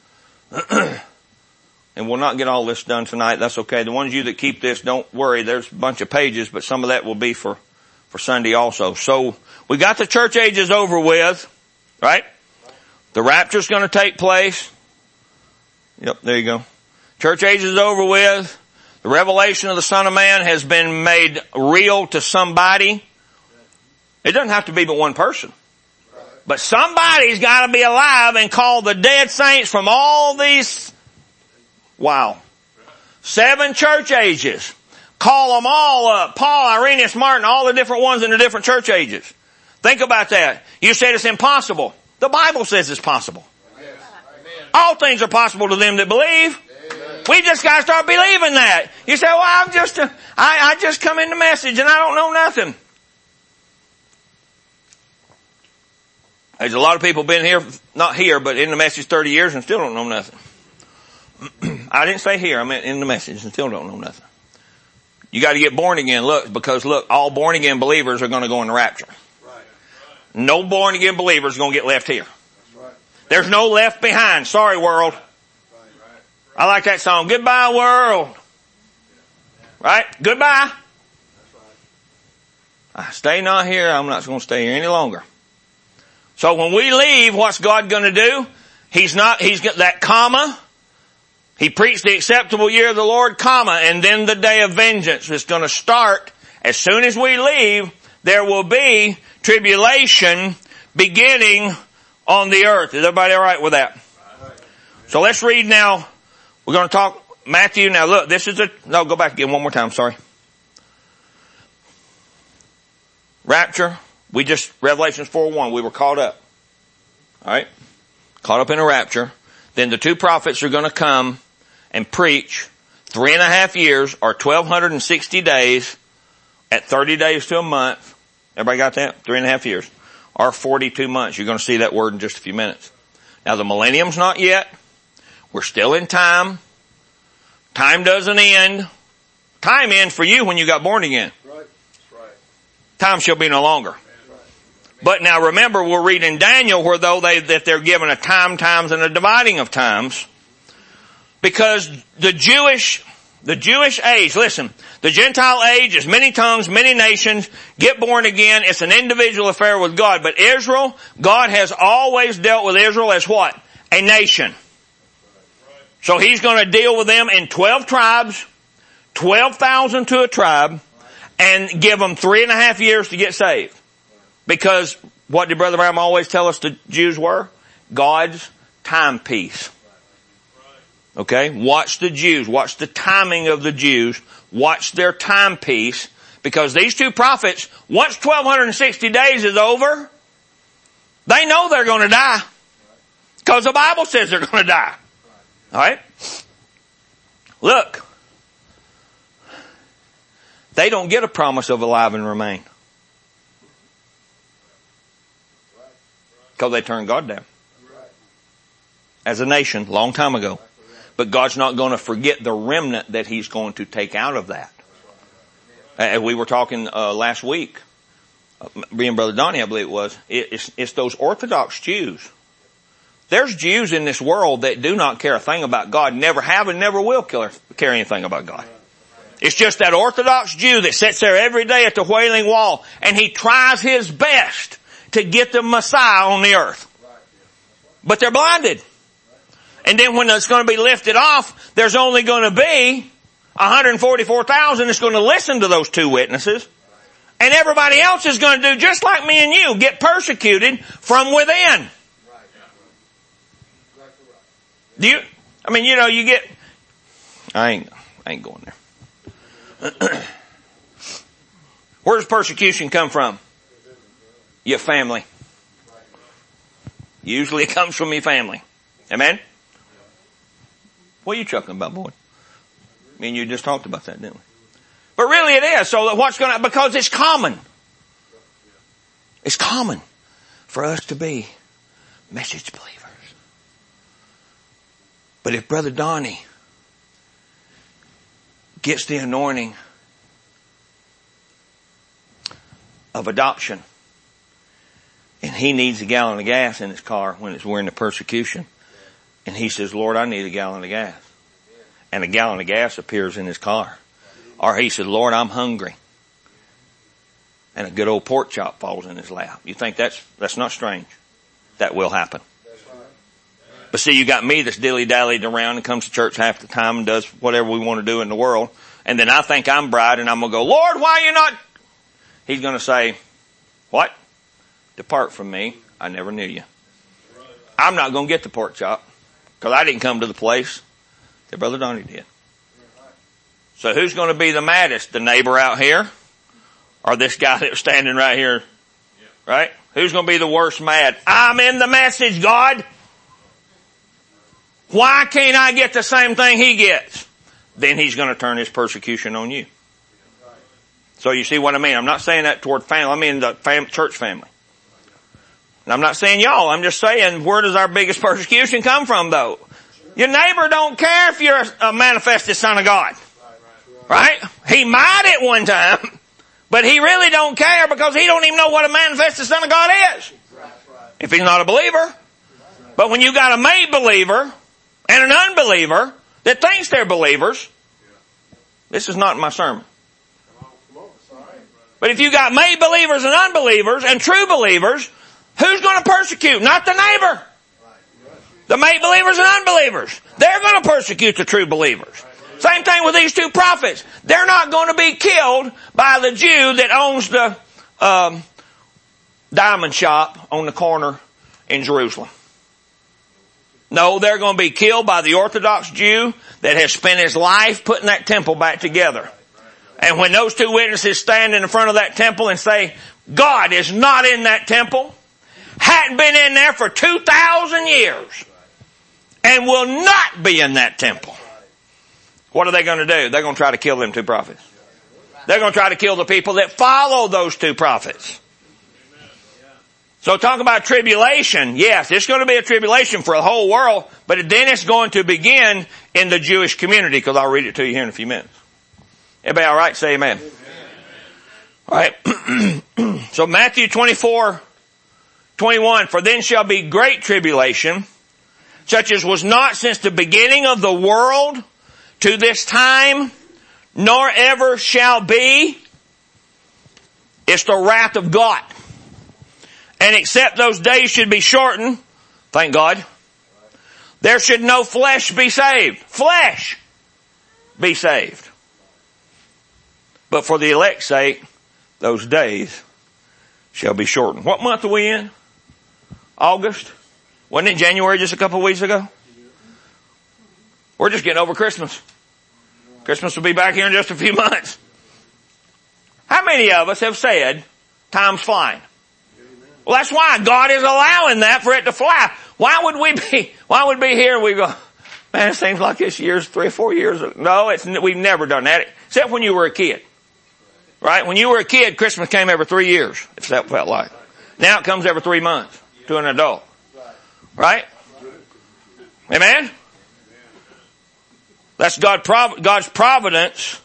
And we'll not get all this done tonight. That's okay. The ones of you that keep this, don't worry. There's a bunch of pages, but some of that will be for, for Sunday also. So we got the church ages over with, right? The rapture's going to take place. Yep, there you go. Church age is over with. The revelation of the Son of Man has been made real to somebody. It doesn't have to be but one person. But somebody's got to be alive and call the dead saints from all these, wow, seven church ages. Call them all up. Paul, Irenaeus, Martin, all the different ones in the different church ages. Think about that. You said it's impossible. The Bible says it's possible. Yes. All things are possible to them that believe. Amen. We just got to start believing that. You say, well, I'm just, a, I, I just come in the message and I don't know nothing. There's a lot of people been here, not here, but in the message thirty years and still don't know nothing. I didn't say here, I meant in the message and still don't know nothing. You got to get born again. Look, because look, all born again believers are going to go in the rapture. No born again believers are going to get left here. There's no left behind. Sorry, world. I like that song. Goodbye, world. Right? Goodbye. I stay not here. I'm not going to stay here any longer. So when we leave, what's God going to do? He's not, he's got that comma He preached the acceptable year of the Lord, comma, and then the day of vengeance is going to start. As soon as we leave, there will be tribulation beginning on the earth. Is everybody all right with that? So let's read now. We're going to talk Matthew. Now look, this is a, no, go back again one more time, sorry. Rapture. We just, Revelations four one, we were caught up. Alright? Caught up in a rapture. Then the two prophets are going to come and preach three and a half years or twelve sixty days at thirty days to a month. Everybody got that? Three and a half years. Or forty-two months. You're going to see that word in just a few minutes. Now the millennium's not yet. We're still in time. Time doesn't end. Time ends for you when you got born again. Right. Right. Time shall be no longer. But now remember, we're reading Daniel where though they, that they're given a time, times, and a dividing of times. Because the Jewish, the Jewish age, listen, the Gentile age is many tongues, many nations, get born again. It's an individual affair with God. But Israel, God has always dealt with Israel as what? A nation. So He's going to deal with them in twelve tribes, twelve thousand to a tribe, and give them three and a half years to get saved. Because what did Brother Branham always tell us the Jews were? God's timepiece. Okay? Watch the Jews. Watch the timing of the Jews. Watch their timepiece. Because these two prophets, once twelve sixty days is over, they know they're going to die. Because the Bible says they're going to die. Alright? Look. They don't get a promise of alive and remain. Because they turned God down. As a nation, long time ago. But God's not going to forget the remnant that He's going to take out of that. As we were talking uh, last week, uh, me and Brother Donnie, I believe it was, it, it's, it's those Orthodox Jews. There's Jews in this world that do not care a thing about God, never have and never will care, care anything about God. It's just that Orthodox Jew that sits there every day at the Wailing Wall and he tries his best to get the Messiah on the earth. But they're blinded. And then when it's going to be lifted off, there's only going to be one hundred forty-four thousand that's going to listen to those two witnesses. And everybody else is going to do just like me and you, get persecuted from within. Do you, I mean, you know, you get, I ain't, I ain't going there. Where does persecution come from? Your family. Usually it comes from your family. Amen? What are you chuckling about, boy? I mean, you just talked about that, didn't we? But really it is. So that what's going to, because it's common. It's common for us to be message believers. But if Brother Donnie gets the anointing of adoption, and he needs a gallon of gas in his car when it's we're in the persecution, and he says, Lord, I need a gallon of gas. And a gallon of gas appears in his car. Or he said, Lord, I'm hungry. And a good old pork chop falls in his lap. You think that's, that's not strange? That will happen. But see, you got me that's dilly-dallied around and comes to church half the time and does whatever we want to do in the world. And then I think I'm bright and I'm going to go, Lord, why are you not? He's going to say, what? Depart from me. I never knew you. I'm not going to get the pork chop because I didn't come to the place that Brother Donnie did. So who's going to be the maddest? The neighbor out here or this guy that was standing right here? Right? Who's going to be the worst mad? I'm in the message, God. Why can't I get the same thing he gets? Then he's going to turn his persecution on you. So you see what I mean? I'm not saying that toward family. I mean the fam- church family. And I'm not saying y'all. I'm just saying, where does our biggest persecution come from, though? Your neighbor don't care if you're a manifested son of God. Right? He might at one time, but he really don't care because he don't even know what a manifested son of God is. If he's not a believer. But when you got a made believer and an unbeliever that thinks they're believers, this is not my sermon. But if you got made believers and unbelievers and true believers, who's going to persecute? Not the neighbor. The make believers and unbelievers. They're going to persecute the true believers. Same thing with these two prophets. They're not going to be killed by the Jew that owns the um, diamond shop on the corner in Jerusalem. No, they're going to be killed by the Orthodox Jew that has spent his life putting that temple back together. And when those two witnesses stand in front of that temple and say, God is not in that temple, hadn't been in there for two thousand years, and will not be in that temple. What are they going to do? They're going to try to kill them two prophets. They're going to try to kill the people that follow those two prophets. So talk about tribulation. Yes, it's going to be a tribulation for the whole world, but then it's going to begin in the Jewish community, because I'll read it to you here in a few minutes. Everybody all right? Say amen. All right. So Matthew twenty-four, twenty-one, for then shall be great tribulation, such as was not since the beginning of the world to this time, nor ever shall be. It's the wrath of God. And except those days should be shortened, thank God, there should no flesh be saved. Flesh be saved. But for the elect's sake, those days shall be shortened. What month are we in? August? Wasn't it January just a couple of weeks ago? We're just getting over Christmas. Christmas will be back here in just a few months. How many of us have said, time's flying? Well, that's why God is allowing that for it to fly. Why would we be, why would we be here and we go, man, it seems like this year's three or four years. No, it's, we've never done that. Except when you were a kid. Right? When you were a kid, Christmas came every three years, if that felt like. Now it comes every three months to an adult. Right? Amen? That's God, God's providence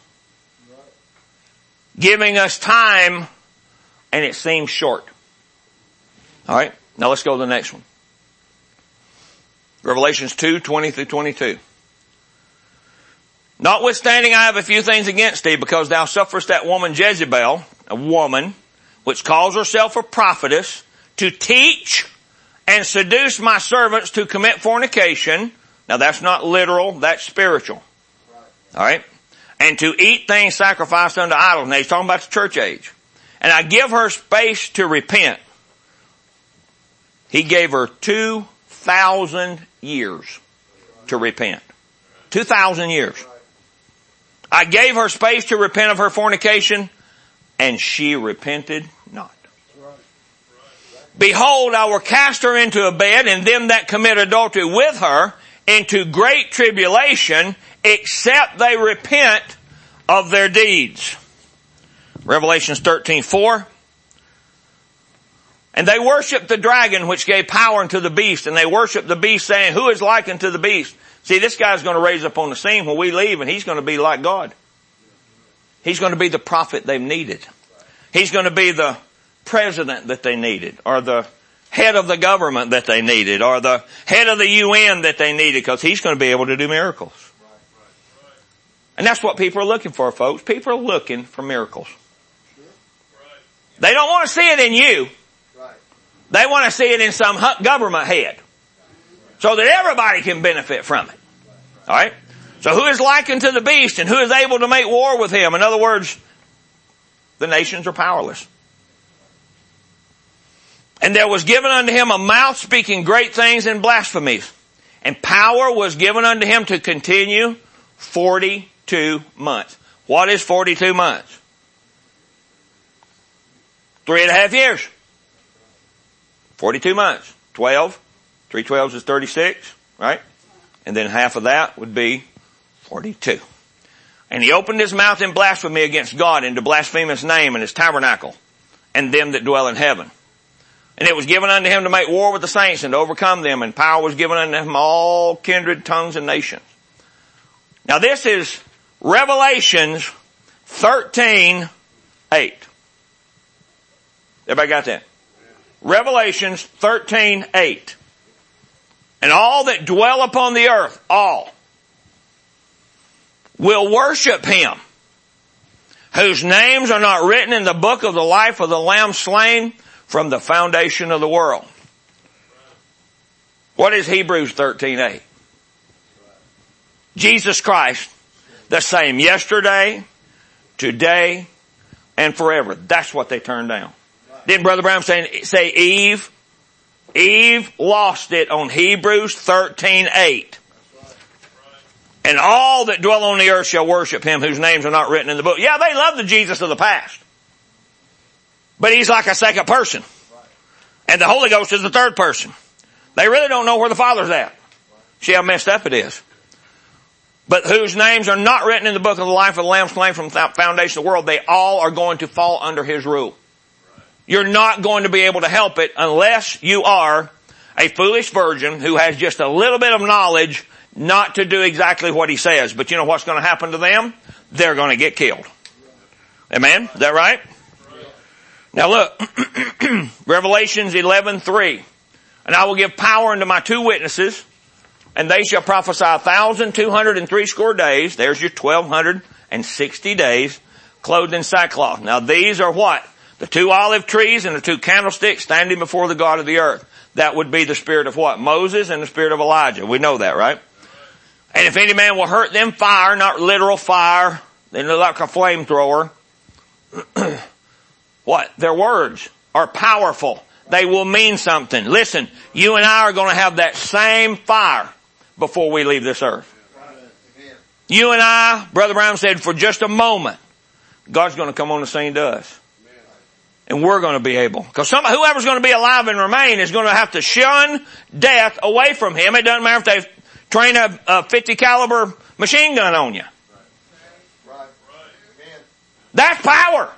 giving us time, and it seems short. All right, now let's go to the next one. Revelations two, twenty through twenty-two. Notwithstanding, I have a few things against thee, because thou sufferest that woman Jezebel, a woman, which calls herself a prophetess, to teach and seduce my servants to commit fornication. Now that's not literal, that's spiritual. All right? And to eat things sacrificed unto idols. Now he's talking about the church age. And I give her space to repent. He gave her two thousand years to repent. Two thousand years. I gave her space to repent of her fornication, and she repented not. Behold, I will cast her into a bed, and them that commit adultery with her into great tribulation, except they repent of their deeds. Revelations thirteen four. And they worshiped the dragon which gave power unto the beast, and they worshiped the beast, saying, who is like unto the beast? See, this guy's going to raise up on the scene when we leave, and he's going to be like God. He's going to be the prophet they've needed. He's going to be the president that they needed, or the head of the government that they needed, or the head of the U N that they needed, because he's going to be able to do miracles. And that's what people are looking for, folks. People are looking for miracles. They don't want to see it in you. They want to see it in some government head, so that everybody can benefit from it. All right? So who is likened to the beast, and who is able to make war with him? In other words, the nations are powerless. And there was given unto him a mouth speaking great things and blasphemies. And power was given unto him to continue forty-two months. What is forty-two months? Three and a half years. forty-two months. twelve. Three twelves is thirty-six, right? And then half of that would be forty-two. And he opened his mouth in blasphemy against God, and to blaspheme his name and his tabernacle, and them that dwell in heaven. And it was given unto him to make war with the saints and to overcome them, and power was given unto him all kindred, tongues, and nations. Now this is Revelations thirteen eight. Everybody got that? Revelations thirteen eight. And all that dwell upon the earth, all, will worship him, whose names are not written in the book of the life of the Lamb slain from the foundation of the world. What is Hebrews thirteen eight? Jesus Christ, the same yesterday, today, and forever. That's what they turned down. Didn't Brother Brown say, say Eve? Eve lost it on Hebrews thirteen eight. And all that dwell on the earth shall worship him whose names are not written in the book. Yeah, they love the Jesus of the past. But he's like a second person. And the Holy Ghost is the third person. They really don't know where the Father's at. See how messed up it is. But whose names are not written in the book of the life of the Lamb slain from the foundation of the world, they all are going to fall under his rule. You're not going to be able to help it unless you are a foolish virgin who has just a little bit of knowledge not to do exactly what he says. But you know what's going to happen to them? They're going to get killed. Amen? Is that right? Now look, Revelations eleven three. And I will give power unto my two witnesses, and they shall prophesy a thousand two hundred and three score days. There's your twelve hundred and sixty days, clothed in sackcloth. Now these are what? The two olive trees and the two candlesticks standing before the God of the earth. That would be the spirit of what? Moses and the spirit of Elijah. We know that, right? And if any man will hurt them, fire, not literal fire, they look like a flamethrower. What? Their words are powerful. They will mean something. Listen, you and I are going to have that same fire before we leave this earth. You and I, Brother Brown said, for just a moment, God's going to come on the scene to us. And we're going to be able. Because somebody, whoever's going to be alive and remain is going to have to shun death away from him. It doesn't matter if they train a, a fifty caliber machine gun on you. That's power.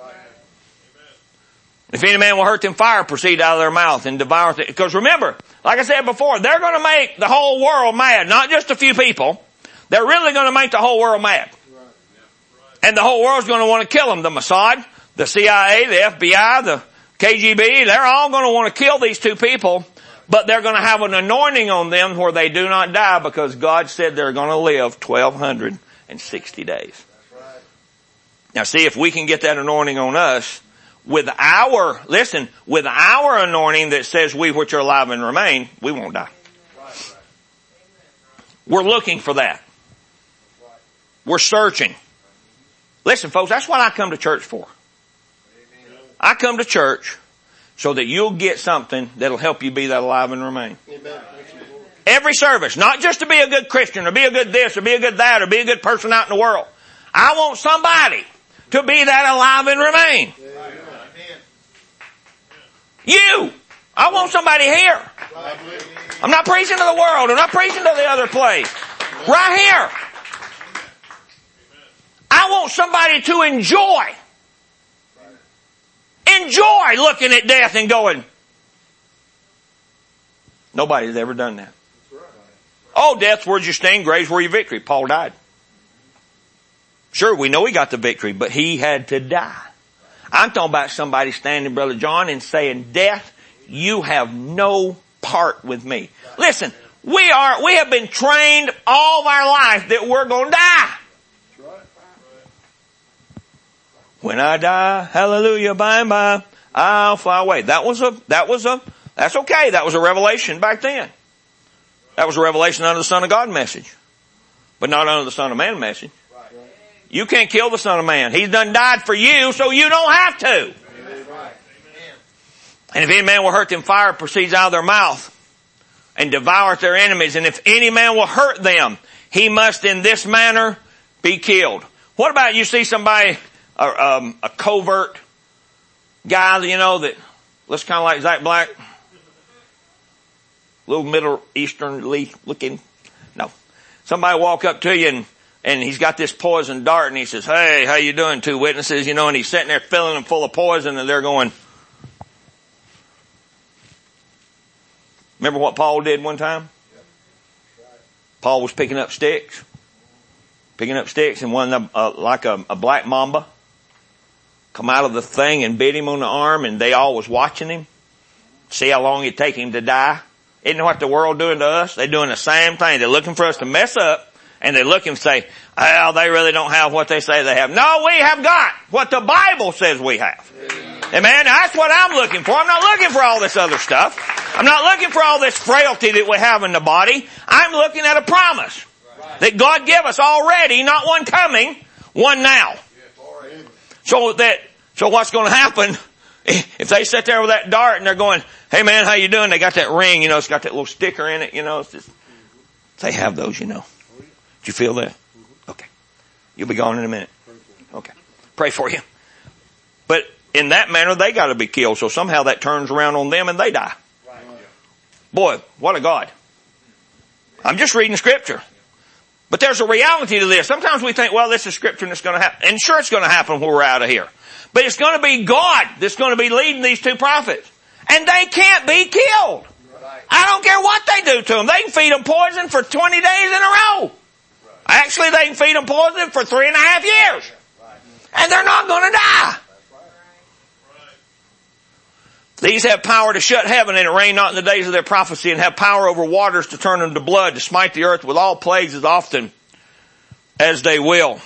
If any man will hurt them, fire proceed out of their mouth and devour them. Because remember, like I said before, they're going to make the whole world mad. Not just a few people. They're really going to make the whole world mad. And the whole world's going to want to kill them. The Mossad, the C I A, the F B I, the K G B, they're all going to want to kill these two people. But they're going to have an anointing on them where they do not die because God said they're going to live twelve hundred sixty days. Now see, if we can get that anointing on us, with our, listen, with our anointing that says we which are alive and remain, we won't die. We're looking for that. We're searching. Listen, folks, that's what I come to church for. I come to church so that you'll get something that'll help you be that alive and remain. Every service, not just to be a good Christian or be a good this or be a good that or be a good person out in the world. I want somebody to be that alive and remain. You! I want somebody here. I'm not preaching to the world. I'm not preaching to the other place. Right here. I want somebody to enjoy. Enjoy looking at death and going, nobody's ever done that. Oh, death, where's your sting? Graves, where your victory? Paul died. Sure, we know he got the victory, but he had to die. I'm talking about somebody standing, Brother John, and saying, death, you have no part with me. Listen, we are, we have been trained all of our life that we're going to die. When I die, hallelujah, by and by, I'll fly away. That was a, that was a, that's okay. That was a revelation back then. That was a revelation under the Son of God message. But not under the Son of Man message. You can't kill the Son of Man. He's done died for you, so you don't have to. And if any man will hurt them, fire proceeds out of their mouth and devoureth their enemies. And if any man will hurt them, he must in this manner be killed. What about you see somebody, a, um, a covert guy, you know, that looks kind of like Zach Black? Little Middle Eastern leaf looking. No. Somebody walk up to you and And he's got this poison dart and he says, hey, how you doing, two witnesses? You know, and he's sitting there filling them full of poison and they're going. Remember what Paul did one time? Paul was picking up sticks. Picking up sticks and one, uh, like a, a black mamba come out of the thing and bit him on the arm and they all was watching him. See how long it'd take him to die. Isn't what the world doing to us? They're doing the same thing. They're looking for us to mess up. And they look and say, well, they really don't have what they say they have. No, we have got what the Bible says we have. Amen. Amen. That's what I'm looking for. I'm not looking for all this other stuff. I'm not looking for all this frailty that we have in the body. I'm looking at a promise that God gave us already, not one coming, one now. So that, so what's going to happen if they sit there with that dart and they're going, hey man, how you doing? They got that ring, you know, it's got that little sticker in it, you know. It's just, they have those, you know. Did you feel that? Okay. You'll be gone in a minute. Okay. Pray for you. But in that manner, they got to be killed. So somehow that turns around on them and they die. Boy, what a God. I'm just reading scripture. But there's a reality to this. Sometimes we think, well, this is scripture and it's going to happen. And sure, it's going to happen when we're out of here. But it's going to be God that's going to be leading these two prophets. And they can't be killed. I don't care what they do to them. They can feed them poison for twenty days in a row. Actually, they can feed them poison for three and a half years. And they're not going to die. These have power to shut heaven and it rain not in the days of their prophecy, and have power over waters to turn them to blood, to smite the earth with all plagues as often as they will.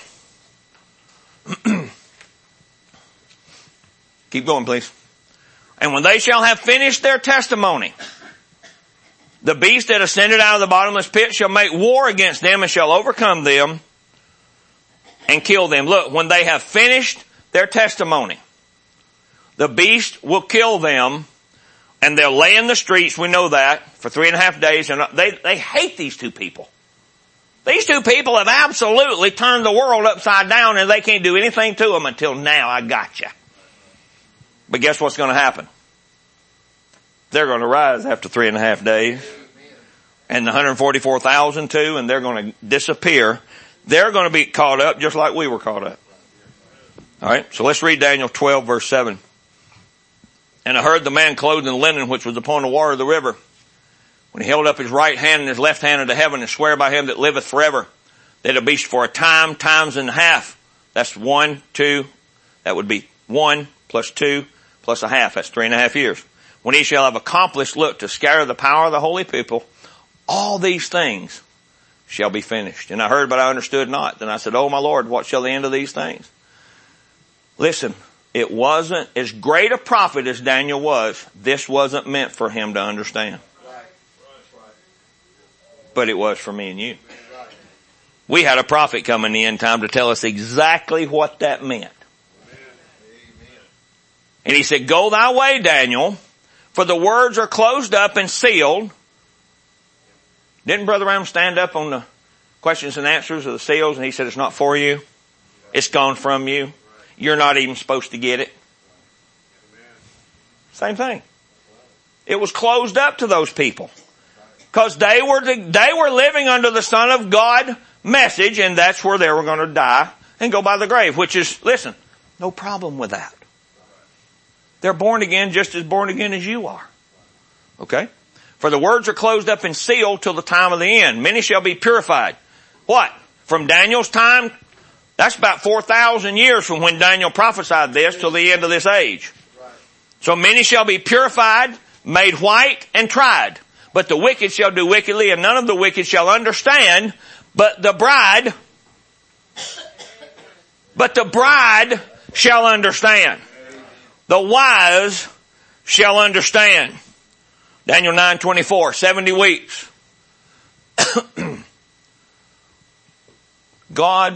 Keep going, please. And when they shall have finished their testimony, the beast that ascended out of the bottomless pit shall make war against them and shall overcome them and kill them. Look, when they have finished their testimony, the beast will kill them, and they'll lay in the streets, we know that, for three and a half days, and they, they hate these two people. These two people have absolutely turned the world upside down, and they can't do anything to them until now. I gotcha. But guess what's going to happen? They're going to rise after three and a half days, and the one hundred forty-four thousand too, and they're going to disappear. They're going to be caught up just like we were caught up. All right, so let's read Daniel twelve, verse seven. And I heard the man clothed in linen which was upon the water of the river, when he held up his right hand and his left hand unto heaven, and swear by him that liveth forever, that it'll be for a time, times and a half. That's one, two, that would be one plus two plus a half. That's three and a half years. When he shall have accomplished, look, to scatter the power of the holy people, all these things shall be finished. And I heard, but I understood not. Then I said, oh my Lord, what shall the end of these things? Listen, it wasn't, as great a prophet as Daniel was, this wasn't meant for him to understand. But it was for me and you. We had a prophet come in the end time to tell us exactly what that meant. And he said, go thy way, Daniel, for the words are closed up and sealed. Didn't Brother Ram stand up on the questions and answers of the seals, and he said, it's not for you. It's gone from you. You're not even supposed to get it. Same thing. It was closed up to those people. Because they were, they were living under the Son of God message, and that's where they were going to die and go by the grave, which is, listen, no problem with that. They're born again just as born again as you are. Okay? For the words are closed up and sealed till the time of the end. Many shall be purified. What? From Daniel's time? That's about four thousand years from when Daniel prophesied this till the end of this age. So many shall be purified, made white, and tried. But the wicked shall do wickedly, and none of the wicked shall understand. But the bride, but the bride shall understand. The wise shall understand. Daniel nine twenty-four, seventy weeks. God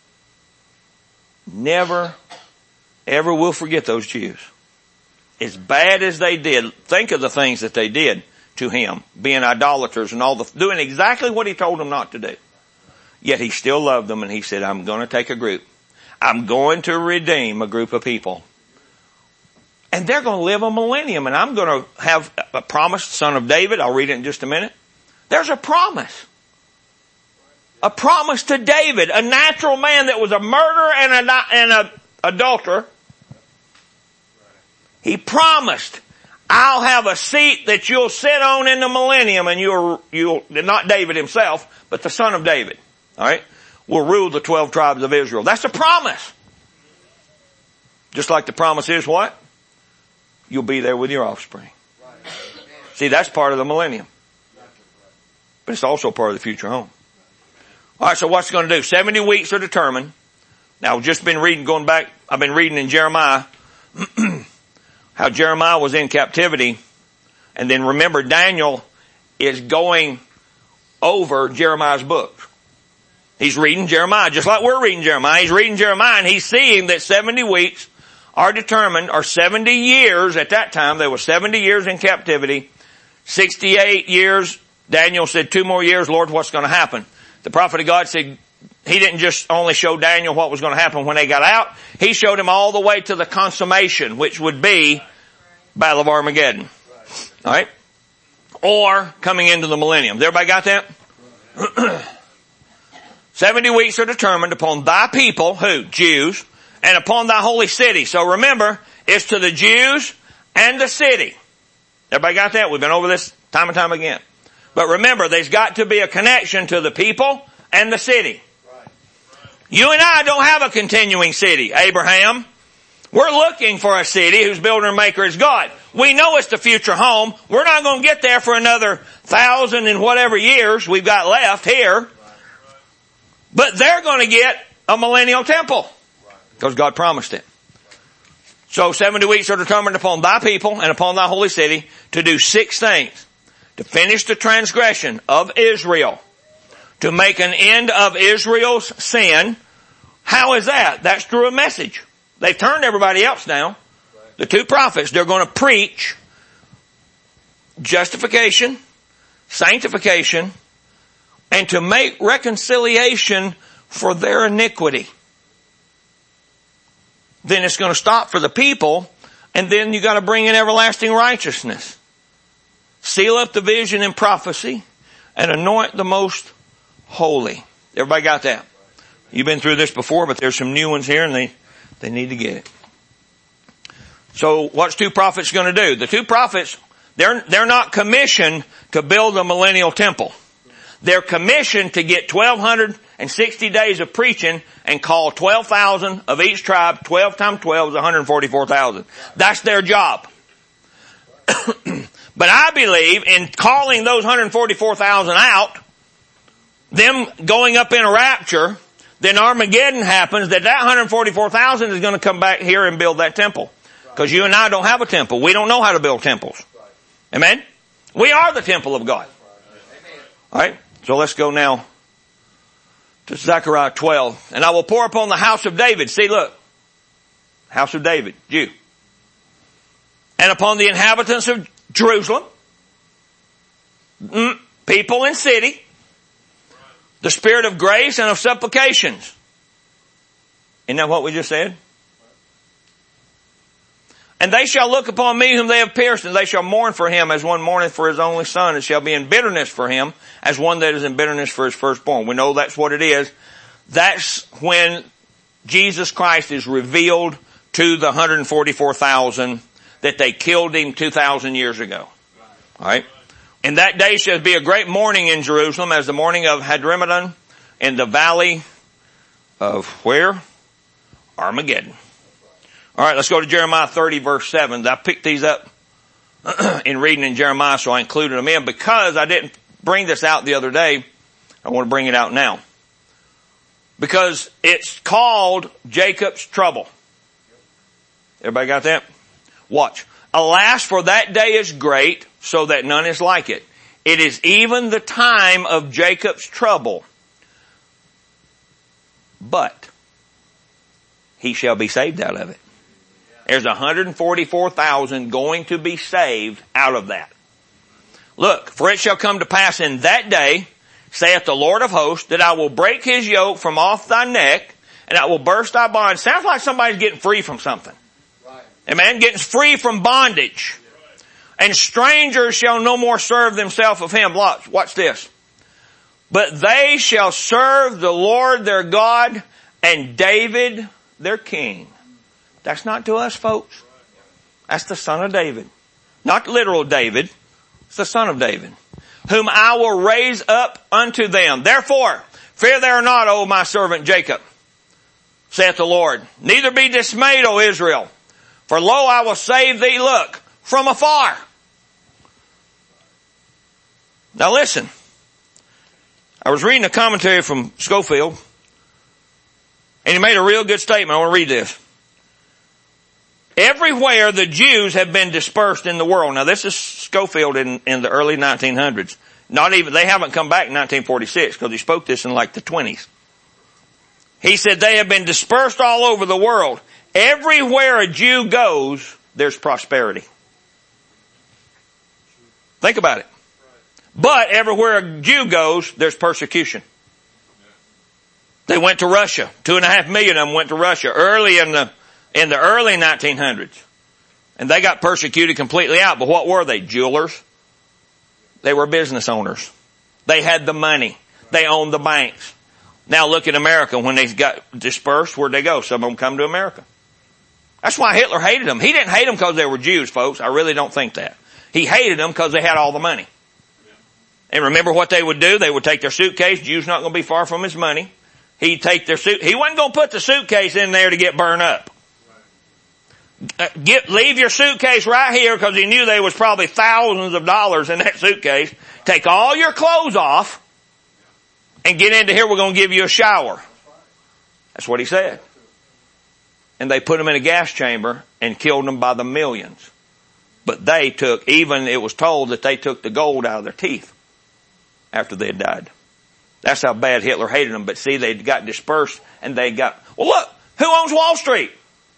never, ever will forget those Jews. As bad as they did, think of the things that they did to him, being idolaters and all the, doing exactly what he told them not to do. Yet he still loved them, and he said, I'm going to take a group. I'm going to redeem a group of people. And they're going to live a millennium, and I'm going to have a promised son of David. I'll read it in just a minute. There's a promise. A promise to David, a natural man that was a murderer and a, and a adulterer. He promised, I'll have a seat that you'll sit on in the millennium, and you'll, you'll, not David himself, but the son of David, alright, will rule the twelve tribes of Israel. That's a promise. Just like the promise is what? You'll be there with your offspring. See, that's part of the millennium. But it's also part of the future home. Alright, so what's it going to do? seventy weeks are determined. Now, I've just been reading, going back, I've been reading in Jeremiah, how Jeremiah was in captivity, And then remember, Daniel is going over Jeremiah's book. He's reading Jeremiah, just like we're reading Jeremiah. He's reading Jeremiah and he's seeing that seventy weeks are determined, or seventy years at that time. There were seventy years in captivity. sixty-eight years. Daniel said, two more years, Lord, what's going to happen? The prophet of God said, he didn't just only show Daniel what was going to happen when they got out. He showed him all the way to the consummation, which would be Battle of Armageddon. Alright? Or coming into the millennium. Everybody got that? Seventy weeks are determined upon thy people, who? Jews, and upon thy holy city. So remember, it's to the Jews and the city. Everybody got that? We've been over this time and time again. But remember, there's got to be a connection to the people and the city. You and I don't have a continuing city, Abraham. We're looking for a city whose builder and maker is God. We know it's the future home. We're not going to get there for another thousand and whatever years we've got left here. But they're going to get a millennial temple. Because God promised it. So seventy weeks are determined upon thy people and upon thy holy city to do six things. To finish the transgression of Israel. To make an end of Israel's sin. How is that? That's through a message. They've turned everybody else down. The two prophets, they're going to preach justification, sanctification, and to make reconciliation for their iniquity. Then it's going to stop for the people, and then you got to bring in everlasting righteousness. Seal up the vision and prophecy, and anoint the most holy. Everybody got that? You've been through this before, but there's some new ones here, and they, they need to get it. So what's two prophets going to do? The two prophets, they're, they're not commissioned to build a millennial temple. They're commissioned to get twelve sixty days of preaching and call twelve thousand of each tribe. twelve times twelve is one hundred forty-four thousand. That's their job. But I believe in calling those one hundred forty-four thousand out, them going up in a rapture, then Armageddon happens, that that one hundred forty-four thousand is going to come back here and build that temple. Because you and I don't have a temple. We don't know how to build temples. Amen? We are the temple of God. Alright, so let's go now to Zechariah twelve. And I will pour upon the house of David. See, look. House of David, Jew. And upon the inhabitants of Jerusalem, people and city, the spirit of grace and of supplications. Isn't that what we just said? And they shall look upon me whom they have pierced, and they shall mourn for him as one mourneth for his only son, and shall be in bitterness for him as one that is in bitterness for his firstborn. We know that's what it is. That's when Jesus Christ is revealed to the one hundred forty-four thousand that they killed him two thousand years ago. Alright? And that day shall be a great mourning in Jerusalem as the mourning of Hadrammedan in the valley of where? Armageddon. Alright, let's go to Jeremiah thirty verse seven. I picked these up in reading in Jeremiah, so I included them in. Because I didn't bring this out the other day, I want to bring it out now. Because it's called Jacob's trouble. Everybody got that? Watch. Alas, for that day is great, so that none is like it. It is even the time of Jacob's trouble. But he shall be saved out of it. There's one hundred forty-four thousand going to be saved out of that. Look, for it shall come to pass in that day, saith the Lord of hosts, that I will break his yoke from off thy neck, and I will burst thy bonds. Sounds like somebody's getting free from something. Right. Amen? Getting free from bondage. And strangers shall no more serve themselves of him. Watch, watch this. But they shall serve the Lord their God and David their king. That's not to us, folks. That's the son of David. Not literal David. It's the son of David. Whom I will raise up unto them. Therefore, fear thou not, O my servant Jacob, saith the Lord. Neither be dismayed, O Israel. For lo, I will save thee, look, from afar. Now listen. I was reading a commentary from Schofield, and he made a real good statement. I want to read this. Everywhere the Jews have been dispersed in the world. Now this is Schofield in, in the early nineteen hundreds. Not even, they haven't come back in nineteen forty-six because he spoke this in like the twenties. He said they have been dispersed all over the world. Everywhere a Jew goes, there's prosperity. Think about it. But everywhere a Jew goes, there's persecution. They went to Russia. Two and a half million of them went to Russia early in the, in the early nineteen hundreds. And they got persecuted completely out. But what were they? Jewelers. They were business owners. They had the money. They owned the banks. Now look at America. When they got dispersed, where'd they go? Some of them come to America. That's why Hitler hated them. He didn't hate them because they were Jews, folks. I really don't think that. He hated them because they had all the money. And remember what they would do? They would take their suitcase. Jews not going to be far from his money. He'd take their suit. He wasn't going to put the suitcase in there to get burned up. Uh, get, leave your suitcase right here because he knew there was probably thousands of dollars in that suitcase. Take all your clothes off and get into here. We're going to give you a shower. That's what he said. And they put them in a gas chamber and killed them by the millions. But they took, even it was told that they took the gold out of their teeth after they had died. That's how bad Hitler hated them. But see, they got dispersed and they got, well look, who owns Wall Street?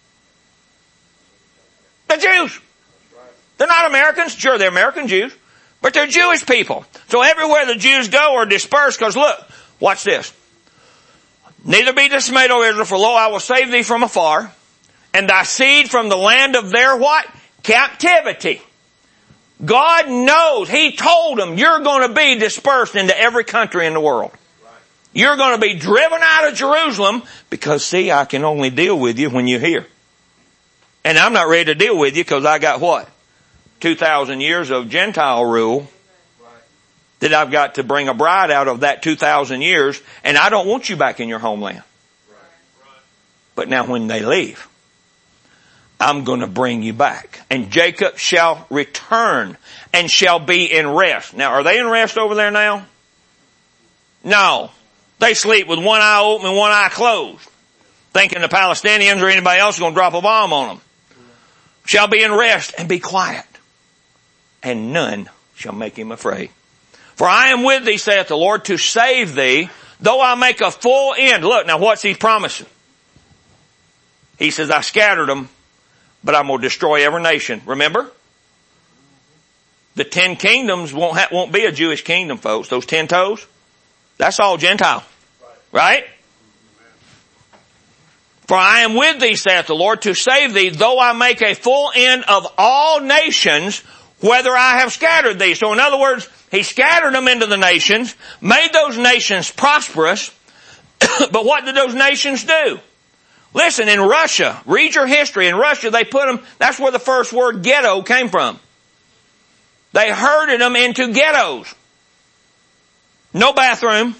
The Jews. They're not Americans. Sure, they're American Jews, but they're Jewish people. So everywhere the Jews go are dispersed because look, watch this. Neither be dismayed, O Israel, for lo, I will save thee from afar, and thy seed from the land of their what? Captivity. God knows. He told them you're going to be dispersed into every country in the world. You're going to be driven out of Jerusalem because see, I can only deal with you when you're here. And I'm not ready to deal with you because I got what? two thousand years of Gentile rule that I've got to bring a bride out of that two thousand years, and I don't want you back in your homeland. But now when they leave, I'm going to bring you back. And Jacob shall return and shall be in rest. Now, are they in rest over there now? No. They sleep with one eye open and one eye closed, thinking the Palestinians or anybody else is going to drop a bomb on them. Shall be in rest and be quiet, and none shall make him afraid. For I am with thee, saith the Lord, to save thee, though I make a full end. Look, now what's he promising? He says, I scattered them, but I'm going to destroy every nation. Remember? The ten kingdoms won't ha- won't be a Jewish kingdom, folks. Those ten toes, that's all Gentile. Right? For I am with thee, saith the Lord, to save thee, though I make a full end of all nations, whether I have scattered thee. So in other words, he scattered them into the nations, made those nations prosperous, but what did those nations do? Listen, in Russia, read your history. In Russia, they put them, that's where the first word ghetto came from. They herded them into ghettos. No bathroom.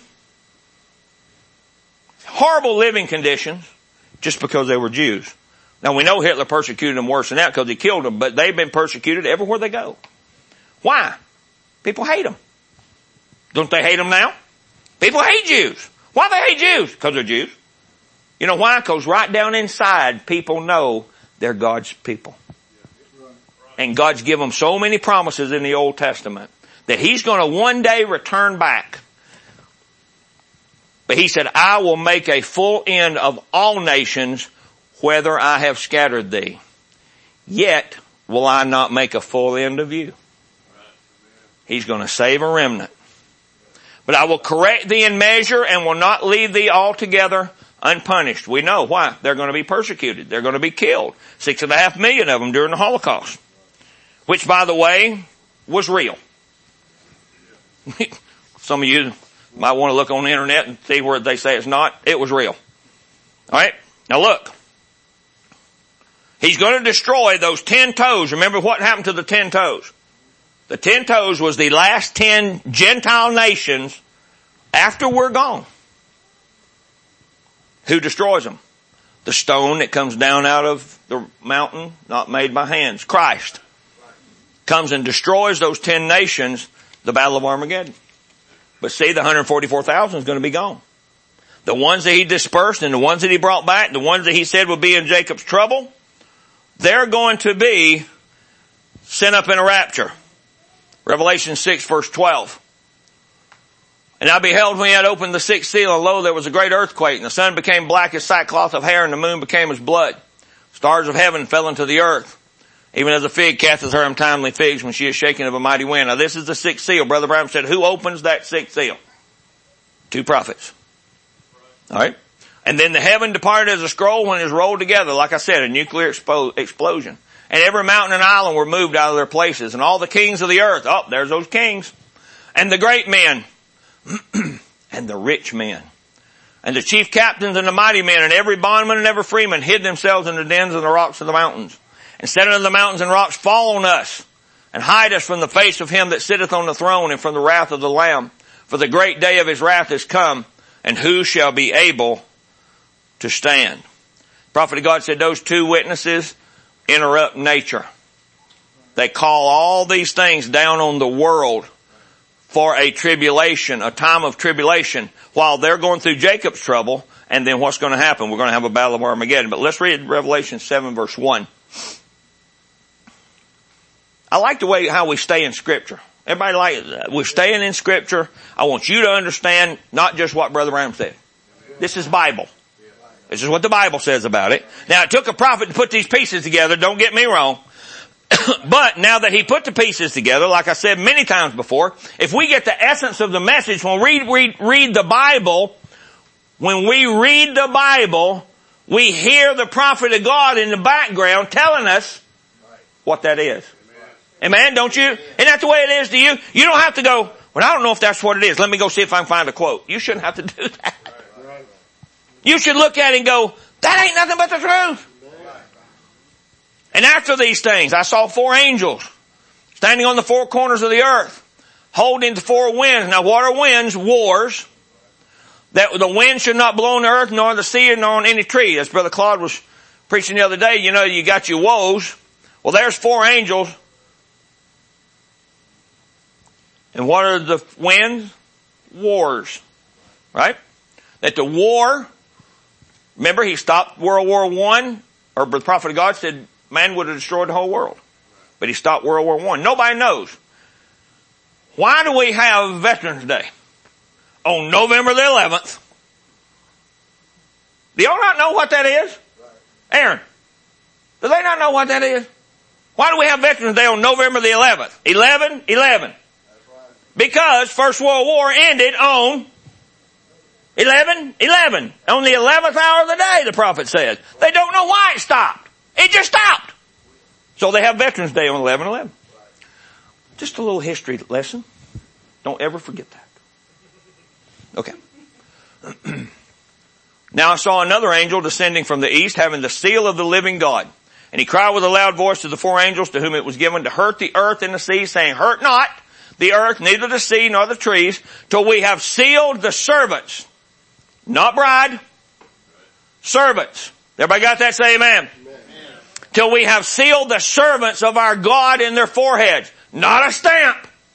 Horrible living conditions. Just because they were Jews. Now we know Hitler persecuted them worse than that because he killed them, but they've been persecuted everywhere they go. Why? People hate them. Don't they hate them now? People hate Jews. Why do they hate Jews? Because they're Jews. You know why? Because right down inside, people know they're God's people. And God's given them so many promises in the Old Testament that He's going to one day return back. But He said, I will make a full end of all nations, whether I have scattered thee. Yet will I not make a full end of you. He's going to save a remnant. But I will correct thee in measure and will not leave thee altogether unpunished. We know why. They're going to be persecuted. They're going to be killed. Six and a half million of them during the Holocaust. Which, by the way, was real. Some of you might want to look on the internet and see where they say it's not. It was real. Alright? Now look. He's going to destroy those ten toes. Remember what happened to the ten toes? The ten toes was the last ten Gentile nations after we're gone. Who destroys them? The stone that comes down out of the mountain, not made by hands. Christ comes and destroys those ten nations, the Battle of Armageddon. But see, the one hundred forty-four thousand is going to be gone. The ones that He dispersed and the ones that He brought back, the ones that He said would be in Jacob's trouble, they're going to be sent up in a rapture. Revelation six verse twelve. And I beheld when he had opened the sixth seal, and lo, there was a great earthquake, and the sun became black as sackcloth of hair, and the moon became as blood. Stars of heaven fell into the earth, even as a fig casteth her untimely figs when she is shaken of a mighty wind. Now this is the sixth seal. Brother Branham said, who opens that sixth seal? Two prophets. Alright? And then the heaven departed as a scroll when it is rolled together, like I said, a nuclear expo- explosion. And every mountain and island were moved out of their places, and all the kings of the earth, oh, there's those kings, and the great men, and the rich men, and the chief captains and the mighty men, and every bondman and every freeman hid themselves in the dens of the rocks of the mountains, and said unto the mountains and rocks, fall on us, and hide us from the face of him that sitteth on the throne, and from the wrath of the Lamb. For the great day of his wrath is come, and who shall be able to stand? The prophet of God said those two witnesses interrupt nature. They call all these things down on the world for a tribulation, a time of tribulation, while they're going through Jacob's trouble, and then what's going to happen? We're going to have a battle of Armageddon. But let's read Revelation seven verse one. I like the way how we stay in Scripture. Everybody like that. We're staying in Scripture. I want you to understand not just what Brother Branham said. This is Bible. This is what the Bible says about it. Now it took a prophet to put these pieces together, don't get me wrong. But now that he put the pieces together, like I said many times before, if we get the essence of the message, when we read, read the Bible, when we read the Bible, we hear the prophet of God in the background telling us what that is. Amen. Amen? Don't you? Isn't that the way it is to you? You don't have to go, well, I don't know if that's what it is. Let me go see if I can find a quote. You shouldn't have to do that. You should look at it and go, that ain't nothing but the truth. And after these things, I saw four angels standing on the four corners of the earth, holding the four winds. Now what are winds? Wars. That the wind should not blow on the earth, nor the sea, nor on any tree. As Brother Claude was preaching the other day, you know, you got your woes. Well, there's four angels. And what are the winds? Wars. Right? That the war, remember he stopped World War One, or the prophet of God said, man would have destroyed the whole world. But he stopped World War One. Nobody knows. Why do we have Veterans Day? On November the eleventh. Do y'all not know what that is? Aaron, do they not know what that is? Why do we have Veterans Day on November the eleventh? eleven eleven. Because First World War ended on eleven eleven. On the eleventh hour of the day, the prophet says. They don't know why it stopped. It just stopped. So they have Veterans Day on eleven eleven. Just a little history lesson. Don't ever forget that. Okay. Now I saw another angel descending from the east, having the seal of the living God. And he cried with a loud voice to the four angels to whom it was given to hurt the earth and the sea, saying, hurt not the earth, neither the sea nor the trees, till we have sealed the servants. Not bride. Servants. Everybody got that? Say amen. Till we have sealed the servants of our God in their foreheads. Not a stamp.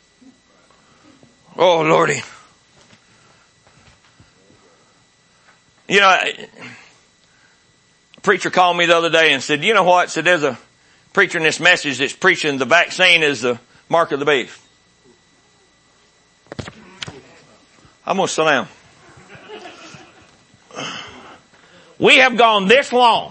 Oh, Lordy. You know, a preacher called me the other day and said, you know what? Said there's a preacher in this message that's preaching the vaccine is the mark of the beast. I'm going to sit down. We have gone this long.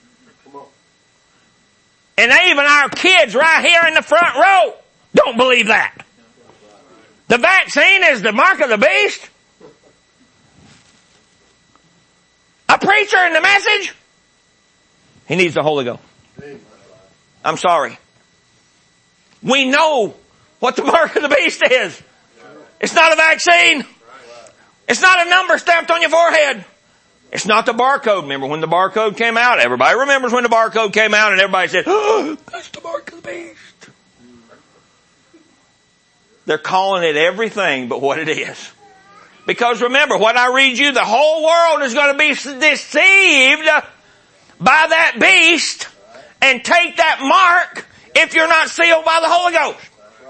And even our kids right here in the front row don't believe that. The vaccine is the mark of the beast. A preacher in the message, he needs the Holy Ghost. I'm sorry. We know what the mark of the beast is. It's not a vaccine. It's not a number stamped on your forehead. It's not the barcode. Remember when the barcode came out? Everybody remembers when the barcode came out and everybody said, oh, that's the mark of the beast. They're calling it everything but what it is. Because remember, what I read you, the whole world is going to be deceived by that beast and take that mark if you're not sealed by the Holy Ghost.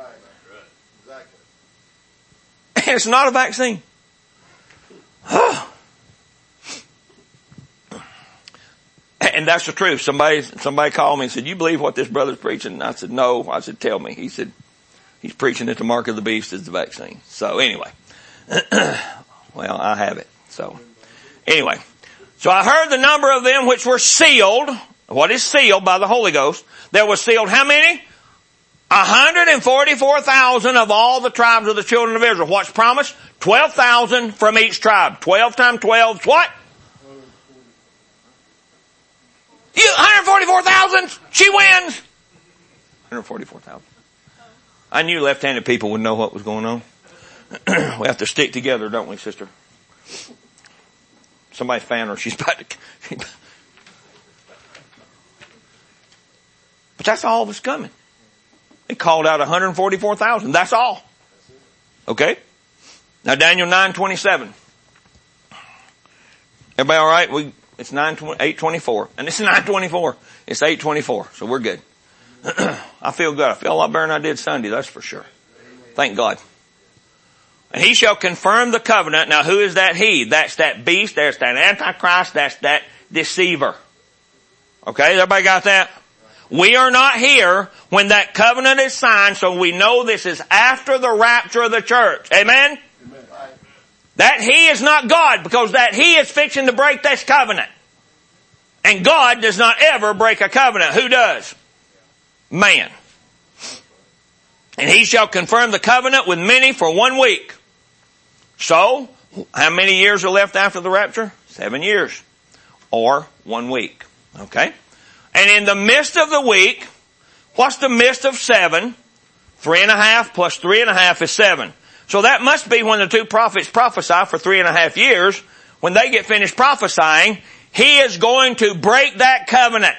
And it's not a vaccine. And And that's the truth. Somebody, somebody called me and said, you believe what this brother's preaching? And I said, no. I said, tell me. He said, he's preaching that the mark of the beast is the vaccine. So anyway, well, I have it. So anyway, so I heard the number of them which were sealed. What is sealed by the Holy Ghost? There was sealed how many? one hundred forty-four thousand of all the tribes of the children of Israel. What's promised? twelve thousand from each tribe. twelve times twelve is what? You, one hundred forty-four thousand. She wins. one hundred forty-four thousand. I knew left-handed people would know what was going on. We have to stick together, don't we, sister? Somebody's fan her. She's about to... But that's all that's coming. They called out one hundred forty-four thousand. That's all. Okay? Now Daniel nine twenty-seven. Everybody all right? We, it's nine, eight twenty-four. And it's nine twenty-four. It's eight twenty-four. So we're good. I feel good. I feel a lot better than I did Sunday, that's for sure. Thank God. And he shall confirm the covenant. Now who is that he? That's that beast. That's that Antichrist. That's that deceiver. Okay? Everybody got that? We are not here when that covenant is signed, so we know this is after the rapture of the church. Amen? Amen. That he is not God, because that he is fixing to break this covenant. And God does not ever break a covenant. Who does? Man. And he shall confirm the covenant with many for one week. So, how many years are left after the rapture? Seven years. Or one week. Okay? And in the midst of the week, what's the midst of seven? Three and a half plus three and a half is seven. So that must be when the two prophets prophesy for three and a half years. When they get finished prophesying, he is going to break that covenant.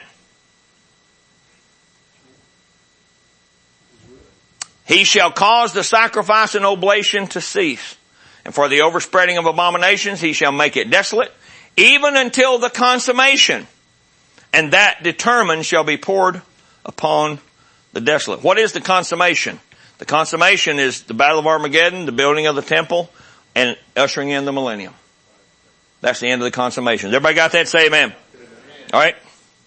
He shall cause the sacrifice and oblation to cease. And for the overspreading of abominations, he shall make it desolate, even until the consummation. And that determined shall be poured upon the desolate. What is the consummation? The consummation is the battle of Armageddon, the building of the temple, and ushering in the millennium. That's the end of the consummation. Everybody got that? Say amen. All right.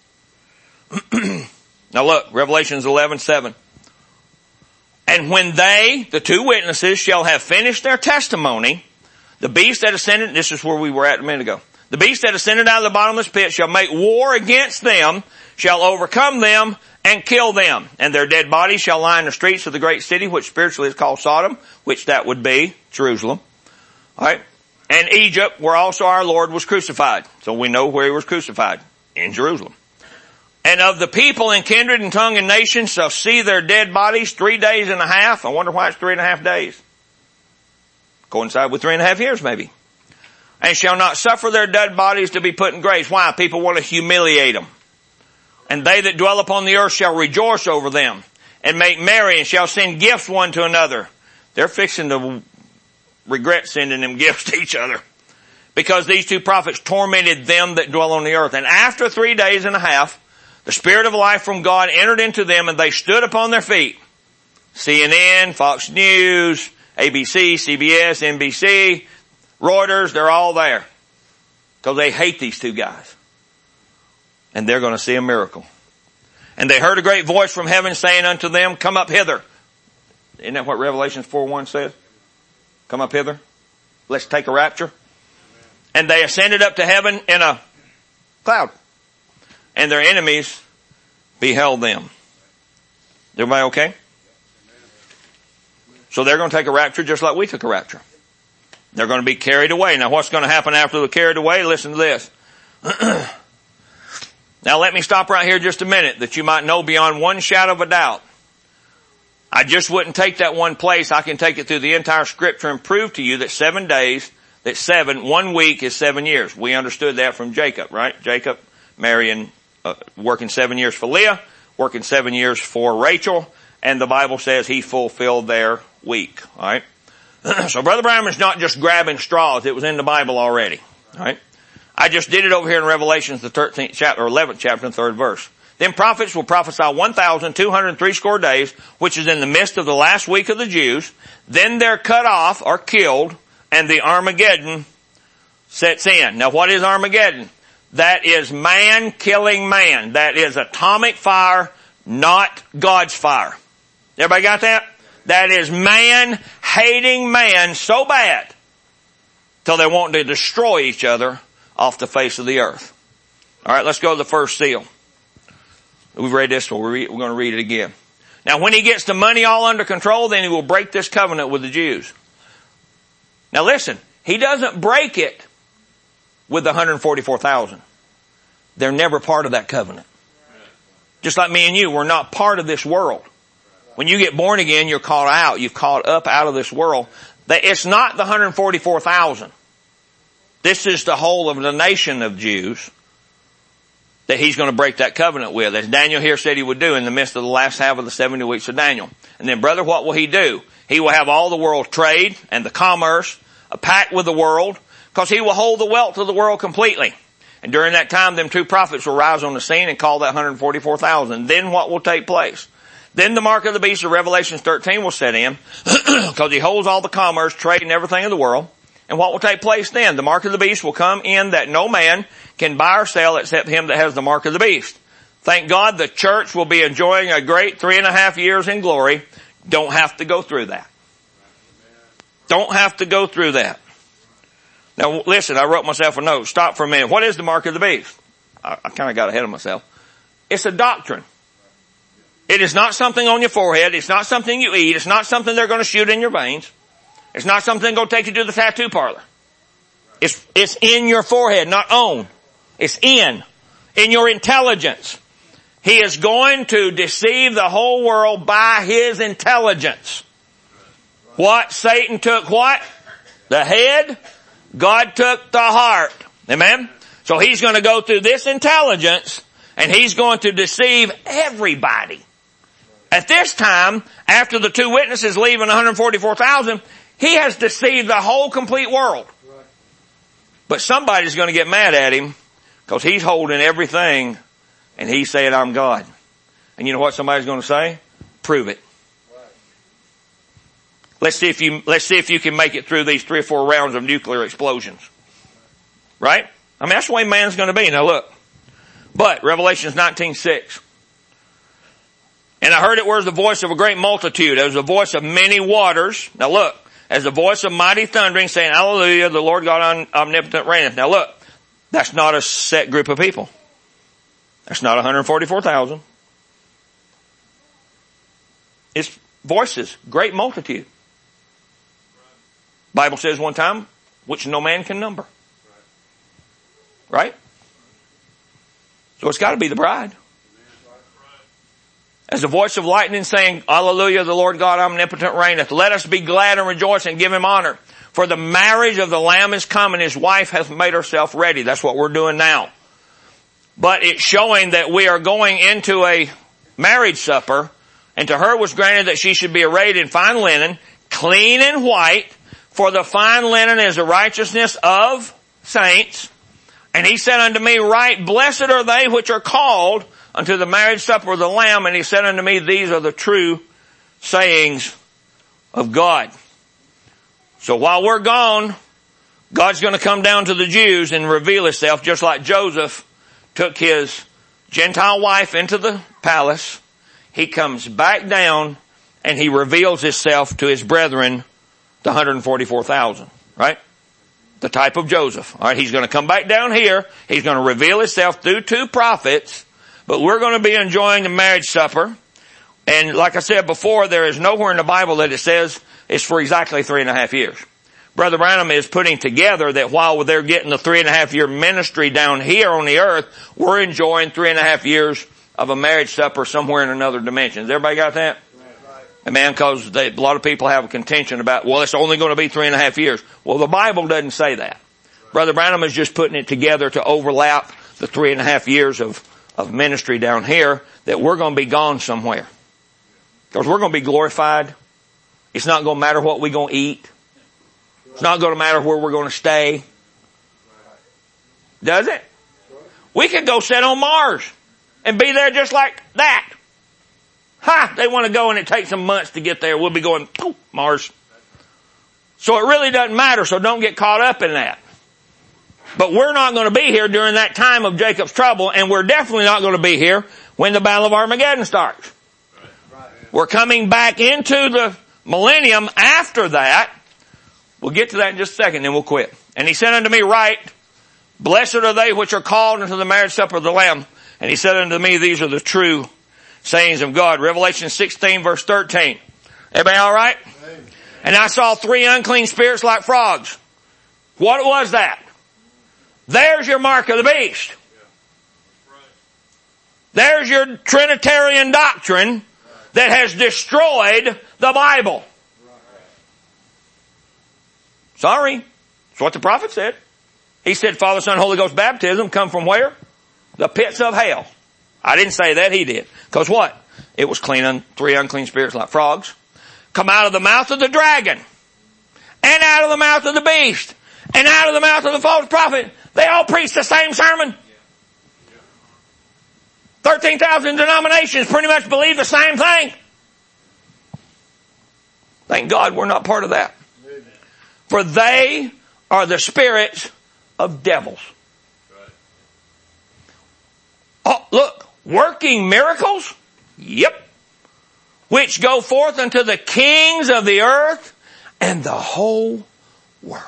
Now look, Revelations eleven seven. And when they, the two witnesses, shall have finished their testimony, the beast that ascended, this is where we were at a minute ago. The beast that ascended out of the bottomless pit shall make war against them, shall overcome them, and kill them. And their dead bodies shall lie in the streets of the great city, which spiritually is called Sodom, which that would be Jerusalem. Alright? And Egypt, where also our Lord was crucified. So we know where he was crucified. In Jerusalem. And of the people and kindred and tongue and nation shall see their dead bodies three days and a half. I wonder why it's three and a half days. Coincide with three and a half years maybe. And shall not suffer their dead bodies to be put in graves. Why? People want to humiliate them. And they that dwell upon the earth shall rejoice over them, and make merry, and shall send gifts one to another. They're fixing to regret sending them gifts to each other. Because these two prophets tormented them that dwell on the earth. And after three days and a half, the Spirit of life from God entered into them, and they stood upon their feet. C N N, Fox News, A B C, C B S, N B C, Reuters, they're all there. Because they hate these two guys. And they're going to see a miracle. And they heard a great voice from heaven saying unto them, come up hither. Isn't that what Revelation four one says? Come up hither. Let's take a rapture. And they ascended up to heaven in a cloud. And their enemies beheld them. Everybody okay? So they're going to take a rapture just like we took a rapture. They're going to be carried away. Now what's going to happen after they're carried away? Listen to this. Now let me stop right here just a minute, that you might know beyond one shadow of a doubt. I just wouldn't take that one place. I can take it through the entire scripture and prove to you that seven days, that seven, one week is seven years. We understood that from Jacob, right? Jacob marrying, uh, working seven years for Leah, working seven years for Rachel, and the Bible says he fulfilled their week, alright? So Brother Branham is not just grabbing straws. It was in the Bible already, alright? I just did it over here in Revelations, the thirteenth chapter, or eleventh chapter and third verse. Then prophets will prophesy one thousand two hundred three score days, which is in the midst of the last week of the Jews. Then they're cut off or killed, and the Armageddon sets in. Now what is Armageddon? that is man killing man. That is atomic fire, not God's fire. Everybody got that? That is man hating man so bad till they want to destroy each other off the face of the earth. All right, let's go to the first seal. We've read this, we're, we're going to read it again. Now, when he gets the money all under control, then he will break this covenant with the Jews. Now listen, he doesn't break it with the one hundred forty-four thousand. They're never part of that covenant. Just like me and you, we're not part of this world. When you get born again, you're called out. You've called up out of this world. It's not the one hundred forty-four thousand. This is the whole of the nation of Jews that he's going to break that covenant with, as Daniel here said he would do in the midst of the last half of the seventy weeks of Daniel. And then, brother, what will he do? He will have all the world trade and the commerce, a pact with the world, because he will hold the wealth of the world completely. And during that time, them two prophets will rise on the scene and call that one hundred forty-four thousand. Then what will take place? Then the mark of the beast of Revelation thirteen will set in, because he holds all the commerce, trade, and everything in the world. And what will take place then? The mark of the beast will come in that no man can buy or sell except him that has the mark of the beast. Thank God the church will be enjoying a great three and a half years in glory. Don't have to go through that. Don't have to go through that. Now listen, I wrote myself a note. Stop for a minute. What is the mark of the beast? I, I kind of got ahead of myself. It's a doctrine. It is not something on your forehead. It's not something you eat. It's not something they're going to shoot in your veins. It's not something that's going to take you to the tattoo parlor. It's, it's in your forehead, not on. It's in. In your intelligence. He is going to deceive the whole world by his intelligence. What? Satan took what? The head. God took the heart. Amen? So he's going to go through this intelligence and he's going to deceive everybody. At this time, after the two witnesses leaving one hundred forty-four thousand, he has deceived the whole complete world. But somebody's going to get mad at him because he's holding everything and he's saying, I'm God. And you know what somebody's going to say? Prove it. Let's see if you, let's see if you can make it through these three or four rounds of nuclear explosions. Right? I mean, that's the way man's going to be. Now look. But, Revelation nineteen six. And I heard it was the voice of a great multitude. It was the voice of many waters. Now look. As the voice of mighty thundering saying, Hallelujah, the Lord God omnipotent reigneth. Now look. That's not a set group of people. That's not one hundred forty-four thousand. It's voices. Great multitude. Bible says one time, which no man can number. Right? So it's got to be the bride. As the voice of lightning saying, Hallelujah, the Lord God omnipotent reigneth. Let us be glad and rejoice and give him honor. For the marriage of the Lamb is come and his wife hath made herself ready. That's what we're doing now. But it's showing that we are going into a marriage supper, and to her was granted that she should be arrayed in fine linen, clean and white, for the fine linen is the righteousness of saints. And he said unto me, Right, blessed are they which are called unto the marriage supper of the Lamb. And he said unto me, These are the true sayings of God. So while we're gone, God's going to come down to the Jews and reveal himself, just like Joseph took his Gentile wife into the palace. He comes back down and he reveals himself to his brethren, the one hundred forty-four thousand, right? The type of Joseph. All right, he's going to come back down here. He's going to reveal himself through two prophets, but we're going to be enjoying the marriage supper. And like I said before, there is nowhere in the Bible that it says it's for exactly three and a half years. Brother Branham is putting together that while they're getting the three and a half year ministry down here on the earth, we're enjoying three and a half years of a marriage supper somewhere in another dimension. Has everybody got that? Amen, because a lot of people have a contention about, well, it's only going to be three and a half years. Well, the Bible doesn't say that. Brother Branham is just putting it together to overlap the three and a half years of, of ministry down here, that we're going to be gone somewhere. Because we're going to be glorified. It's not going to matter what we're going to eat. It's not going to matter where we're going to stay. Does it? We could go sit on Mars and be there just like that. Ha! They want to go and it takes them months to get there. We'll be going, oh, Mars. So it really doesn't matter, so don't get caught up in that. But we're not going to be here during that time of Jacob's trouble, and we're definitely not going to be here when the Battle of Armageddon starts. We're coming back into the millennium after that. We'll get to that in just a second, then we'll quit. And he said unto me, write, blessed are they which are called into the marriage supper of the Lamb. And he said unto me, these are the true sayings of God. Revelation sixteen verse thirteen. Everybody all right? Amen. And I saw three unclean spirits like frogs. What was that? There's your mark of the beast. There's your Trinitarian doctrine that has destroyed the Bible. Sorry. That's what the prophet said. He said Father, Son, Holy Ghost baptism come from where? The pits of hell. I didn't say that, he did. Because what? It was clean, un- three unclean spirits like frogs. Come out of the mouth of the dragon. And out of the mouth of the beast. And out of the mouth of the false prophet. They all preach the same sermon. thirteen thousand denominations pretty much believe the same thing. Thank God we're not part of that. For they are the spirits of devils. Oh, look, working miracles? Yep. Which go forth unto the kings of the earth and the whole world.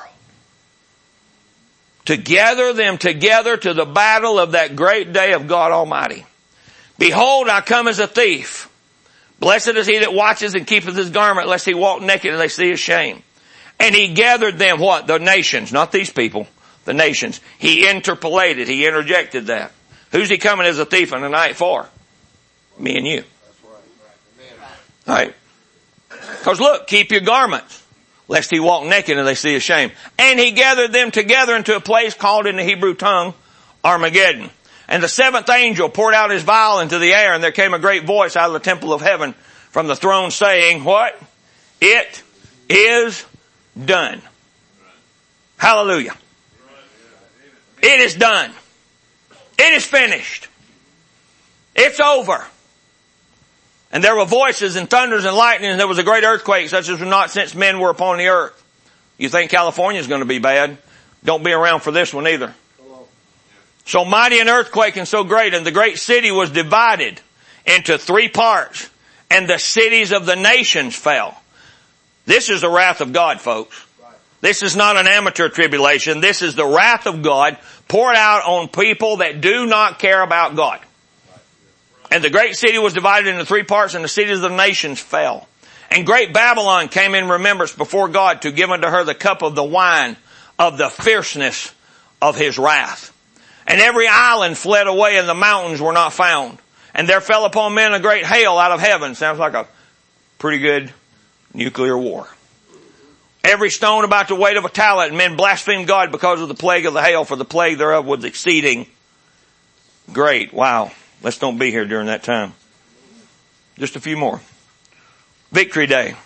To gather them together to the battle of that great day of God Almighty. Behold, I come as a thief. Blessed is he that watches and keepeth his garment, lest he walk naked and they see his shame. And he gathered them, what? The nations, not these people, the nations. He interpolated, he interjected that. Who's he coming as a thief in the night for? Me and you. Right? Because look, keep your garments, lest he walk naked and they see his shame. And he gathered them together into a place called in the Hebrew tongue Armageddon. And the seventh angel poured out his vial into the air, and there came a great voice out of the temple of heaven from the throne saying, what? It is done. Hallelujah. It is done. It is finished. It's over. And there were voices and thunders and lightning, and there was a great earthquake such as was not since men were upon the earth. You think California's going to be bad? Don't be around for this one either. So mighty an earthquake and so great, and the great city was divided into three parts, and the cities of the nations fell. This is the wrath of God, folks. This is not an amateur tribulation. This is the wrath of God poured out on people that do not care about God. And the great city was divided into three parts, and the cities of the nations fell. And great Babylon came in remembrance before God to give unto her the cup of the wine of the fierceness of his wrath. And every island fled away, and the mountains were not found. And there fell upon men a great hail out of heaven. Sounds like a pretty good nuclear war. Every stone about the weight of a talent, and men blasphemed God because of the plague of the hail, for the plague thereof was exceeding great. Wow. Let's don't be here during that time. Just a few more. Victory Day.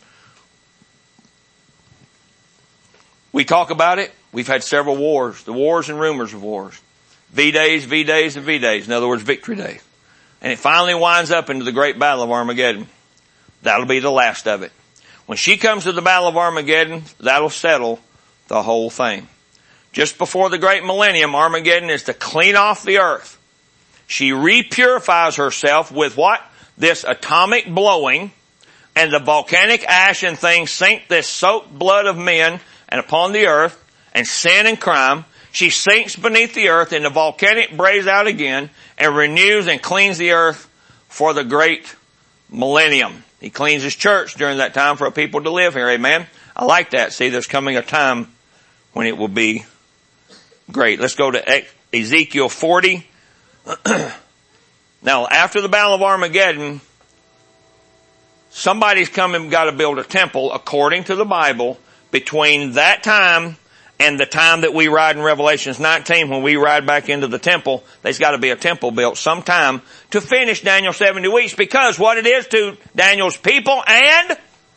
We talk about it. We've had several wars. The wars and rumors of wars. V-days, V-days, and V-days. In other words, Victory Day. And it finally winds up into the great battle of Armageddon. That'll be the last of it. When she comes to the battle of Armageddon, that'll settle the whole thing. Just before the great millennium, Armageddon is to clean off the earth. She repurifies herself with what? This atomic blowing, and the volcanic ash and things sink this soaked blood of men and upon the earth, and sin and crime. She sinks beneath the earth, and the volcanic breaks out again and renews and cleans the earth for the great millennium. He cleans his church during that time for people to live here. Amen. I like that. See, there's coming a time when it will be great. Let's go to Ezekiel forty. Now, after the Battle of Armageddon, somebody's come and got to build a temple according to the Bible between that time and the time that we ride in Revelations nineteen, when we ride back into the temple. There's got to be a temple built sometime to finish Daniel's seventy weeks, because what it is to Daniel's people and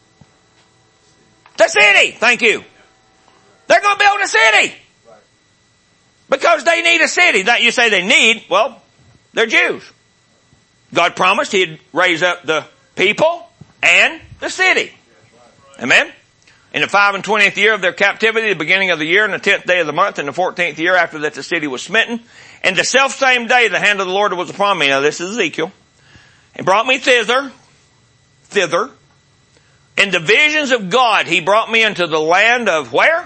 the city. Thank you. They're going to build a city. Because they need a city. That you say they need, well, they're Jews. God promised He'd raise up the people and the city. Amen? In the five and twentieth year of their captivity, the beginning of the year, and the tenth day of the month, and the fourteenth year after that the city was smitten. And the selfsame day the hand of the Lord was upon me. Now this is Ezekiel. And brought me thither, thither. In the visions of God, he brought me into the land of where?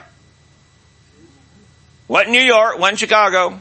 Wasn't New York, wasn't Chicago.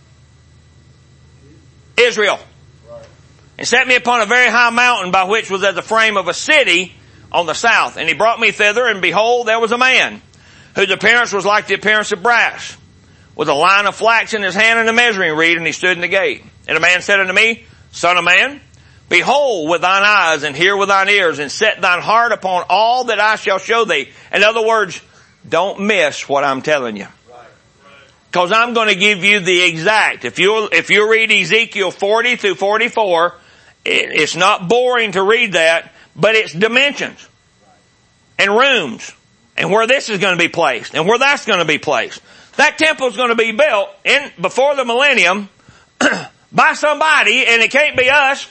Israel. And set me upon a very high mountain by which was as the frame of a city on the south. And he brought me thither, and behold, there was a man whose appearance was like the appearance of brass, with a line of flax in his hand and a measuring reed, and he stood in the gate. And the man said unto me, Son of man, behold with thine eyes and hear with thine ears, and set thine heart upon all that I shall show thee. In other words, don't miss what I'm telling you. Because I'm going to give you the exact. If you if you read Ezekiel forty through forty-four, it, it's not boring to read that, but it's dimensions and rooms and where this is going to be placed and where that's going to be placed. That temple is going to be built in before the millennium by somebody, and it can't be us.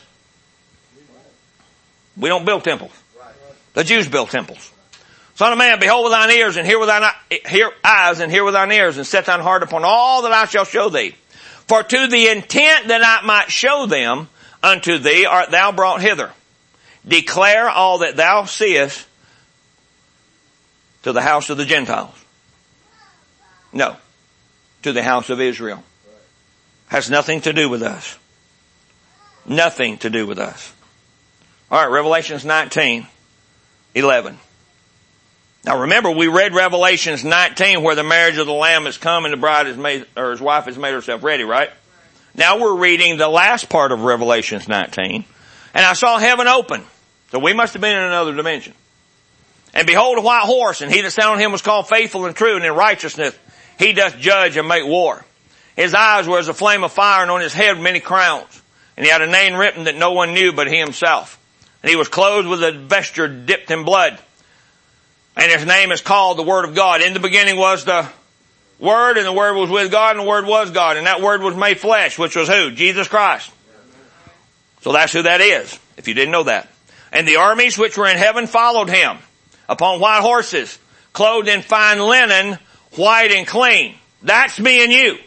We don't build temples. The Jews built temples. Son of man, behold with thine ears and hear with thine hear, eyes and hear with thine ears, and set thine heart upon all that I shall show thee. For to the intent that I might show them unto thee art thou brought hither. Declare all that thou seest to the house of the Gentiles. No, to the house of Israel. Has nothing to do with us. Nothing to do with us. All right, Revelations nineteen, eleven. Now remember, we read Revelations nineteen where the marriage of the Lamb has come and the bride is made, or his wife has made herself ready, right? Now we're reading the last part of Revelations nineteen. And I saw heaven open. So we must have been in another dimension. And behold, a white horse, and he that sat on him was called Faithful and True, and in righteousness he doth judge and make war. His eyes were as a flame of fire, and on his head many crowns. And he had a name written that no one knew but he himself. And he was clothed with a vesture dipped in blood. And his name is called the Word of God. In the beginning was the Word, and the Word was with God, and the Word was God. And that Word was made flesh, which was who? Jesus Christ. So that's who that is, if you didn't know that. And the armies which were in heaven followed him upon white horses, clothed in fine linen, white and clean. That's me and you.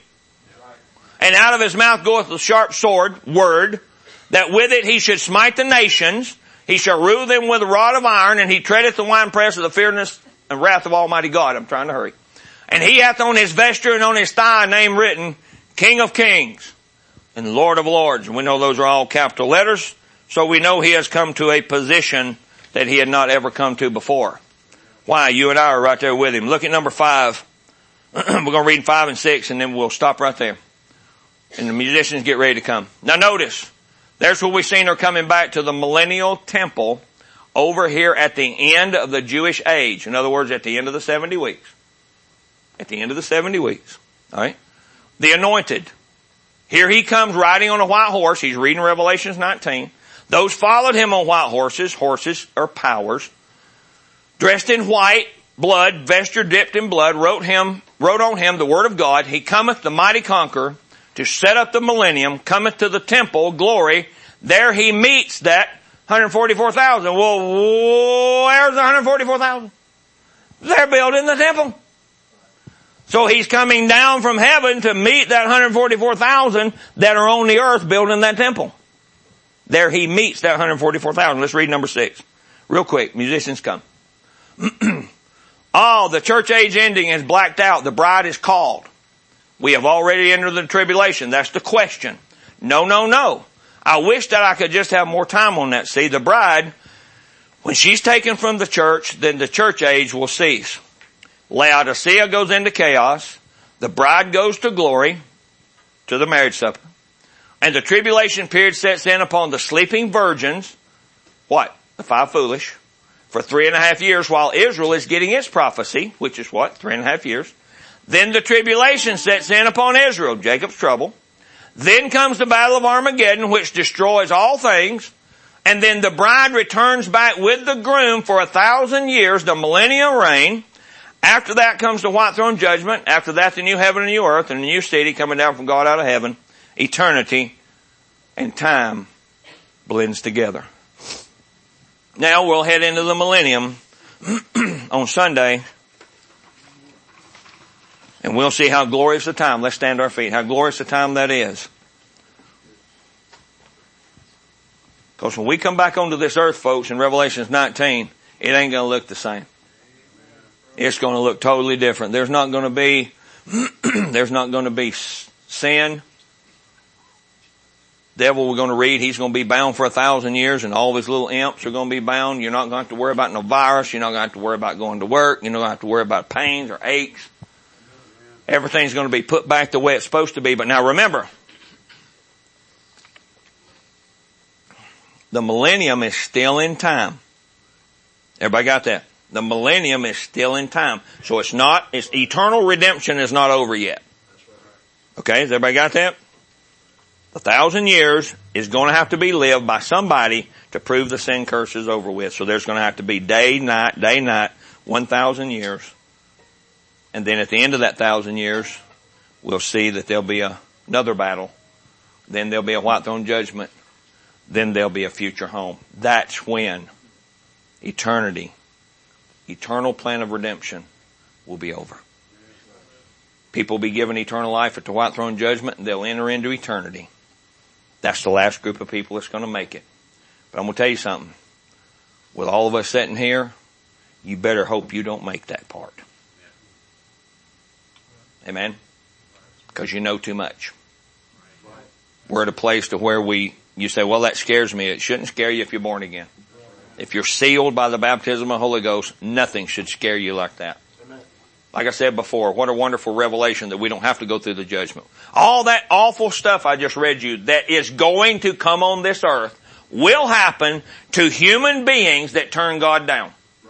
And out of his mouth goeth the sharp sword, word, that with it he should smite the nations. He shall rule them with a rod of iron, and he treadeth the winepress of the fierceness and wrath of Almighty God. I'm trying to hurry. And he hath on his vesture and on his thigh a name written, King of Kings and Lord of Lords. And we know those are all capital letters, so we know he has come to a position that he had not ever come to before. Why? You and I are right there with him. Look at number five. We're going to read five and six, and then we'll stop right there. And the musicians get ready to come. Now notice, there's what we've seen her coming back to the millennial temple over here at the end of the Jewish age. In other words, at the end of the seventy weeks. At the end of the seventy weeks. Alright? The anointed. Here he comes riding on a white horse. He's reading Revelations nineteen. Those followed him on white horses. Horses are powers. Dressed in white, blood, vesture dipped in blood, wrote him, wrote on him the word of God. He cometh, the mighty conqueror, to set up the millennium, cometh to the temple, glory. There he meets that one hundred forty-four thousand. Well, where's the one hundred forty-four thousand? They're building the temple. So he's coming down from heaven to meet that one hundred forty-four thousand that are on the earth building that temple. There he meets that one hundred forty-four thousand. Let's read number six. Real quick, musicians come. Oh, the church age ending is blacked out. The bride is called. We have already entered the tribulation. That's the question. No, no, no. I wish that I could just have more time on that. See, the bride, when she's taken from the church, then the church age will cease. Laodicea goes into chaos. The bride goes to glory, to the marriage supper. And the tribulation period sets in upon the sleeping virgins. What? The five foolish. For three and a half years while Israel is getting its prophecy, which is what? Three and a half years. Then the tribulation sets in upon Israel, Jacob's trouble. Then comes the battle of Armageddon, which destroys all things. And then the bride returns back with the groom for a thousand years, the millennial reign. After that comes the white throne judgment. After that, the new heaven and new earth and the new city coming down from God out of heaven. Eternity and time blends together. Now we'll head into the millennium. on Sunday, and we'll see how glorious a time. Let's stand to our feet. How glorious a time that is. Because when we come back onto this earth, folks, in Revelation nineteen, it ain't going to look the same. It's going to look totally different. There's not going to be, there's not going to be sin. Devil, we're going to read, he's going to be bound for a thousand years, and all of his little imps are going to be bound. You're not going to have to worry about no virus. You're not going to have to worry about going to work. You're not going to have to worry about pains or aches. Everything's going to be put back the way it's supposed to be. But now remember, the millennium is still in time. Everybody got that? The millennium is still in time. So it's not, it's eternal redemption is not over yet. Okay, has everybody got that? A thousand years is going to have to be lived by somebody to prove the sin curse is over with. So there's going to have to be day, night, day, night, one thousand years. And then at the end of that thousand years, we'll see that there'll be a, another battle. Then there'll be a white throne judgment. Then there'll be a future home. That's when eternity, eternal plan of redemption will be over. People will be given eternal life at the white throne judgment, and they'll enter into eternity. That's the last group of people that's going to make it. But I'm going to tell you something. With all of us sitting here, you better hope you don't make that part. Amen? Because you know too much. We're at a place to where we, you say, well, that scares me. It shouldn't scare you if you're born again. If you're sealed by the baptism of the Holy Ghost, nothing should scare you like that. Like I said before, what a wonderful revelation that we don't have to go through the judgment. All that awful stuff I just read you that is going to come on this earth will happen to human beings that turn God down.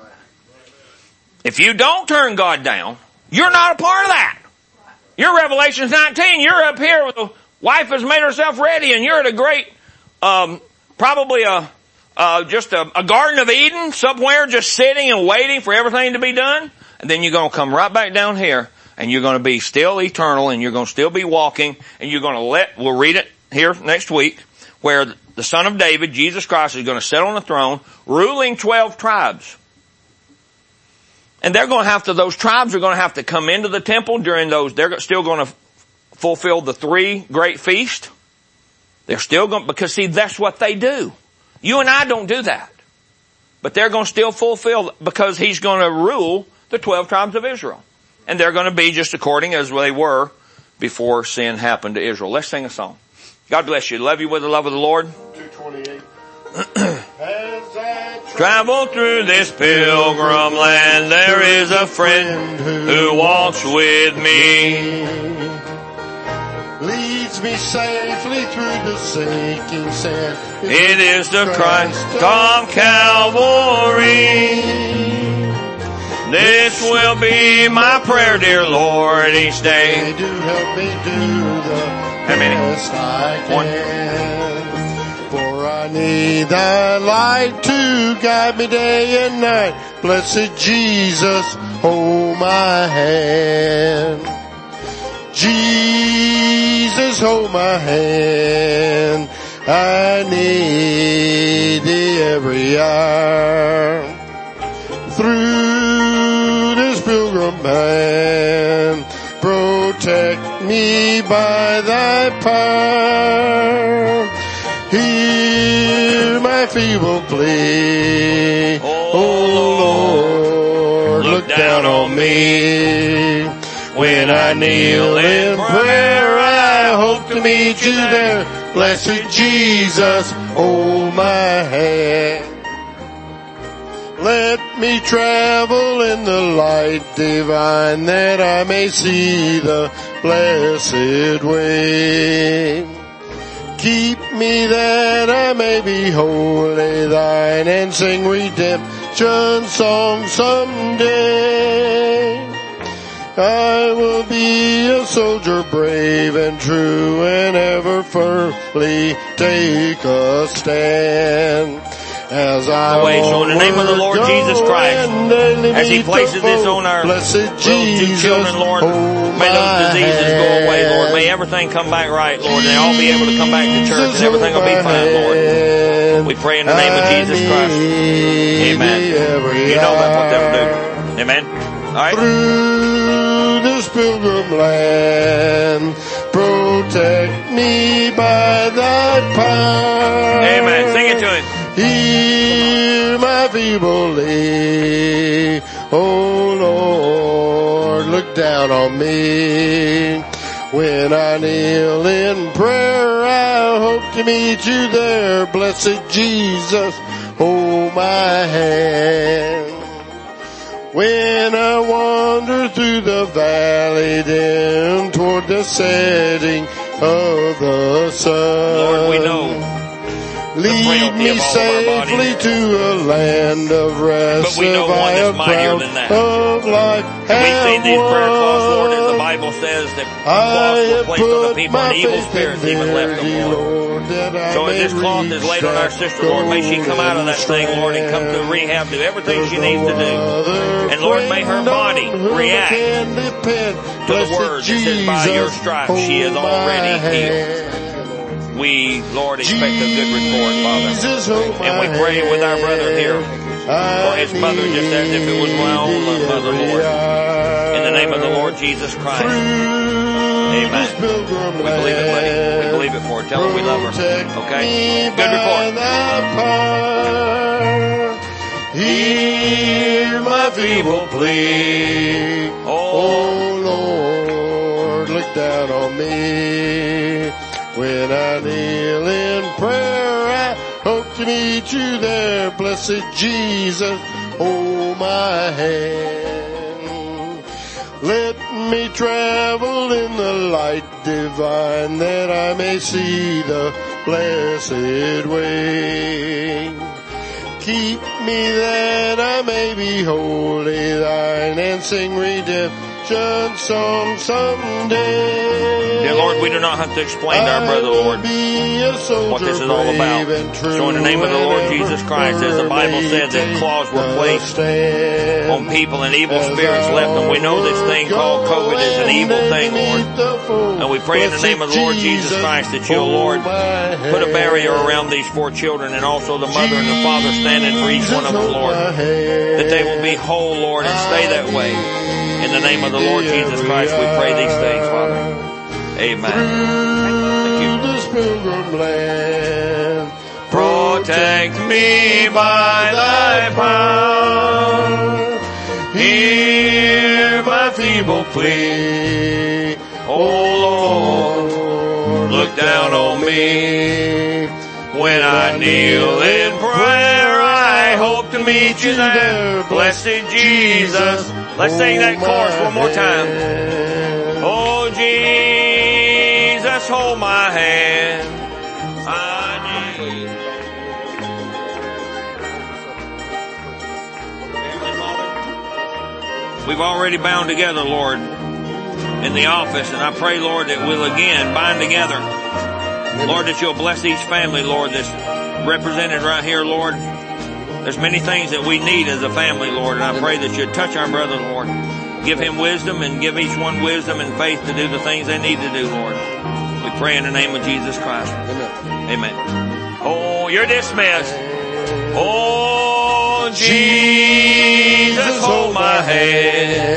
If you don't turn God down, you're not a part of that. You're Revelation nineteen. You're up here with the wife has made herself ready, and you're at a great, um, probably a, uh, just a, a Garden of Eden somewhere, just sitting and waiting for everything to be done. And then you're going to come right back down here, and you're going to be still eternal, and you're going to still be walking, and you're going to let, we'll read it here next week, where the Son of David, Jesus Christ, is going to sit on the throne, ruling twelve tribes. And they're going to have to, those tribes are going to have to come into the temple during those, they're still going to fulfill the three great feasts. They're still going, because see, that's what they do. You and I don't do that. But they're going to still fulfill, because he's going to rule the twelve tribes of Israel. And they're going to be just according as they were before sin happened to Israel. Let's sing a song. God bless you. Love you with the love of the Lord. two twenty-eight. Travel through this pilgrim land, there is a friend who walks with me. Leads me safely through the sinking sand. It is the Christ of Calvary. This will be my prayer, dear Lord, each day. Do help me do the How many? best I One. can. For I need thy light to guide me day and night. Blessed Jesus, hold my hand. Jesus, hold my hand. I need thee every hour. Through this pilgrim band, protect me by thy power. Hear my feeble plea. Oh Lord, look down on me. When I kneel in prayer, I hope to meet you there. Blessed Jesus, hold my hand. Let me travel in the light divine, that I may see the blessed way. Keep me that I may be wholly thine, and sing redemption songs someday. I will be a soldier brave and true, and ever firmly take a stand. As I Away. So in the name of the Lord Jesus Christ, as he places this on our little two children, Lord, may those diseases go away, Lord. May everything come back right, Lord. They all be able to come back to church, and everything will be fine, Lord. We pray in the name of Jesus Christ. Amen. You know that's what they'll do. Amen. All right. Through this pilgrim land, protect me by thy power. Amen. Sing it to him. Hear my feeble plea, oh Lord, look down on me. When I kneel in prayer, I hope to meet you there. Blessed Jesus, hold my hand. When I wander through the valley dim toward the setting of the sun, Lord, we know. lead me safely to a land of rest. But we know one that's mightier than that. Of life We've seen these prayer cloths, Lord, as the Bible says that cloths were placed on the people and evil spirits even left them, Lord. So as this cloth is laid on our sister, Lord, may she come out of that thing, Lord, and come to rehab, do everything she needs to do. And Lord, may her body react to the word that says, by your stripes she is already healed. We, Lord, expect a good report, Father. And we pray with our brother here for his mother, just as if it was my own mother, Lord. In the name of the Lord Jesus Christ. Amen. We believe it, buddy. We believe it for her. Tell her we love her. Okay? Good report. Hear my feeble plea. Oh Lord, look down on me. When I kneel in prayer, I hope to meet you there. Blessed Jesus, hold my hand. Let me travel in the light divine, that I may see the blessed way. Keep me that I may be wholly thine, and sing redemption song someday. Dear Lord, we do not have to explain to our brother, Lord, what this is all about. So in the name of the Lord Jesus Christ, as the Bible said that claws were placed on people and evil spirits left them, we know this thing called COVID is an evil thing, Lord. And we pray in the name of the Lord Jesus Christ that you'll, Lord, put a barrier around these four children and also the mother and the father standing for each one of them, Lord, that they will be whole, Lord, and stay that way. In the name of the Lord Jesus Christ, we pray these things, Father. Amen. Thank you. Protect me by thy power. Hear my feeble plea. Oh Lord, look down on me. When I kneel in prayer, I hope to meet you there. Blessed Jesus. Let's sing that chorus one more time. Oh Jesus, hold my hand. I need. Heavenly Father, we've already bound together, Lord, in the office, and I pray, Lord, that we'll again bind together. Lord, that you'll bless each family, Lord, that's represented right here, Lord. There's many things that we need as a family, Lord, and I pray that you'd touch our brother, Lord. Give him wisdom and give each one wisdom and faith to do the things they need to do, Lord. We pray in the name of Jesus Christ. Amen. Amen. Oh, you're dismissed. Oh, Jesus, hold my hand.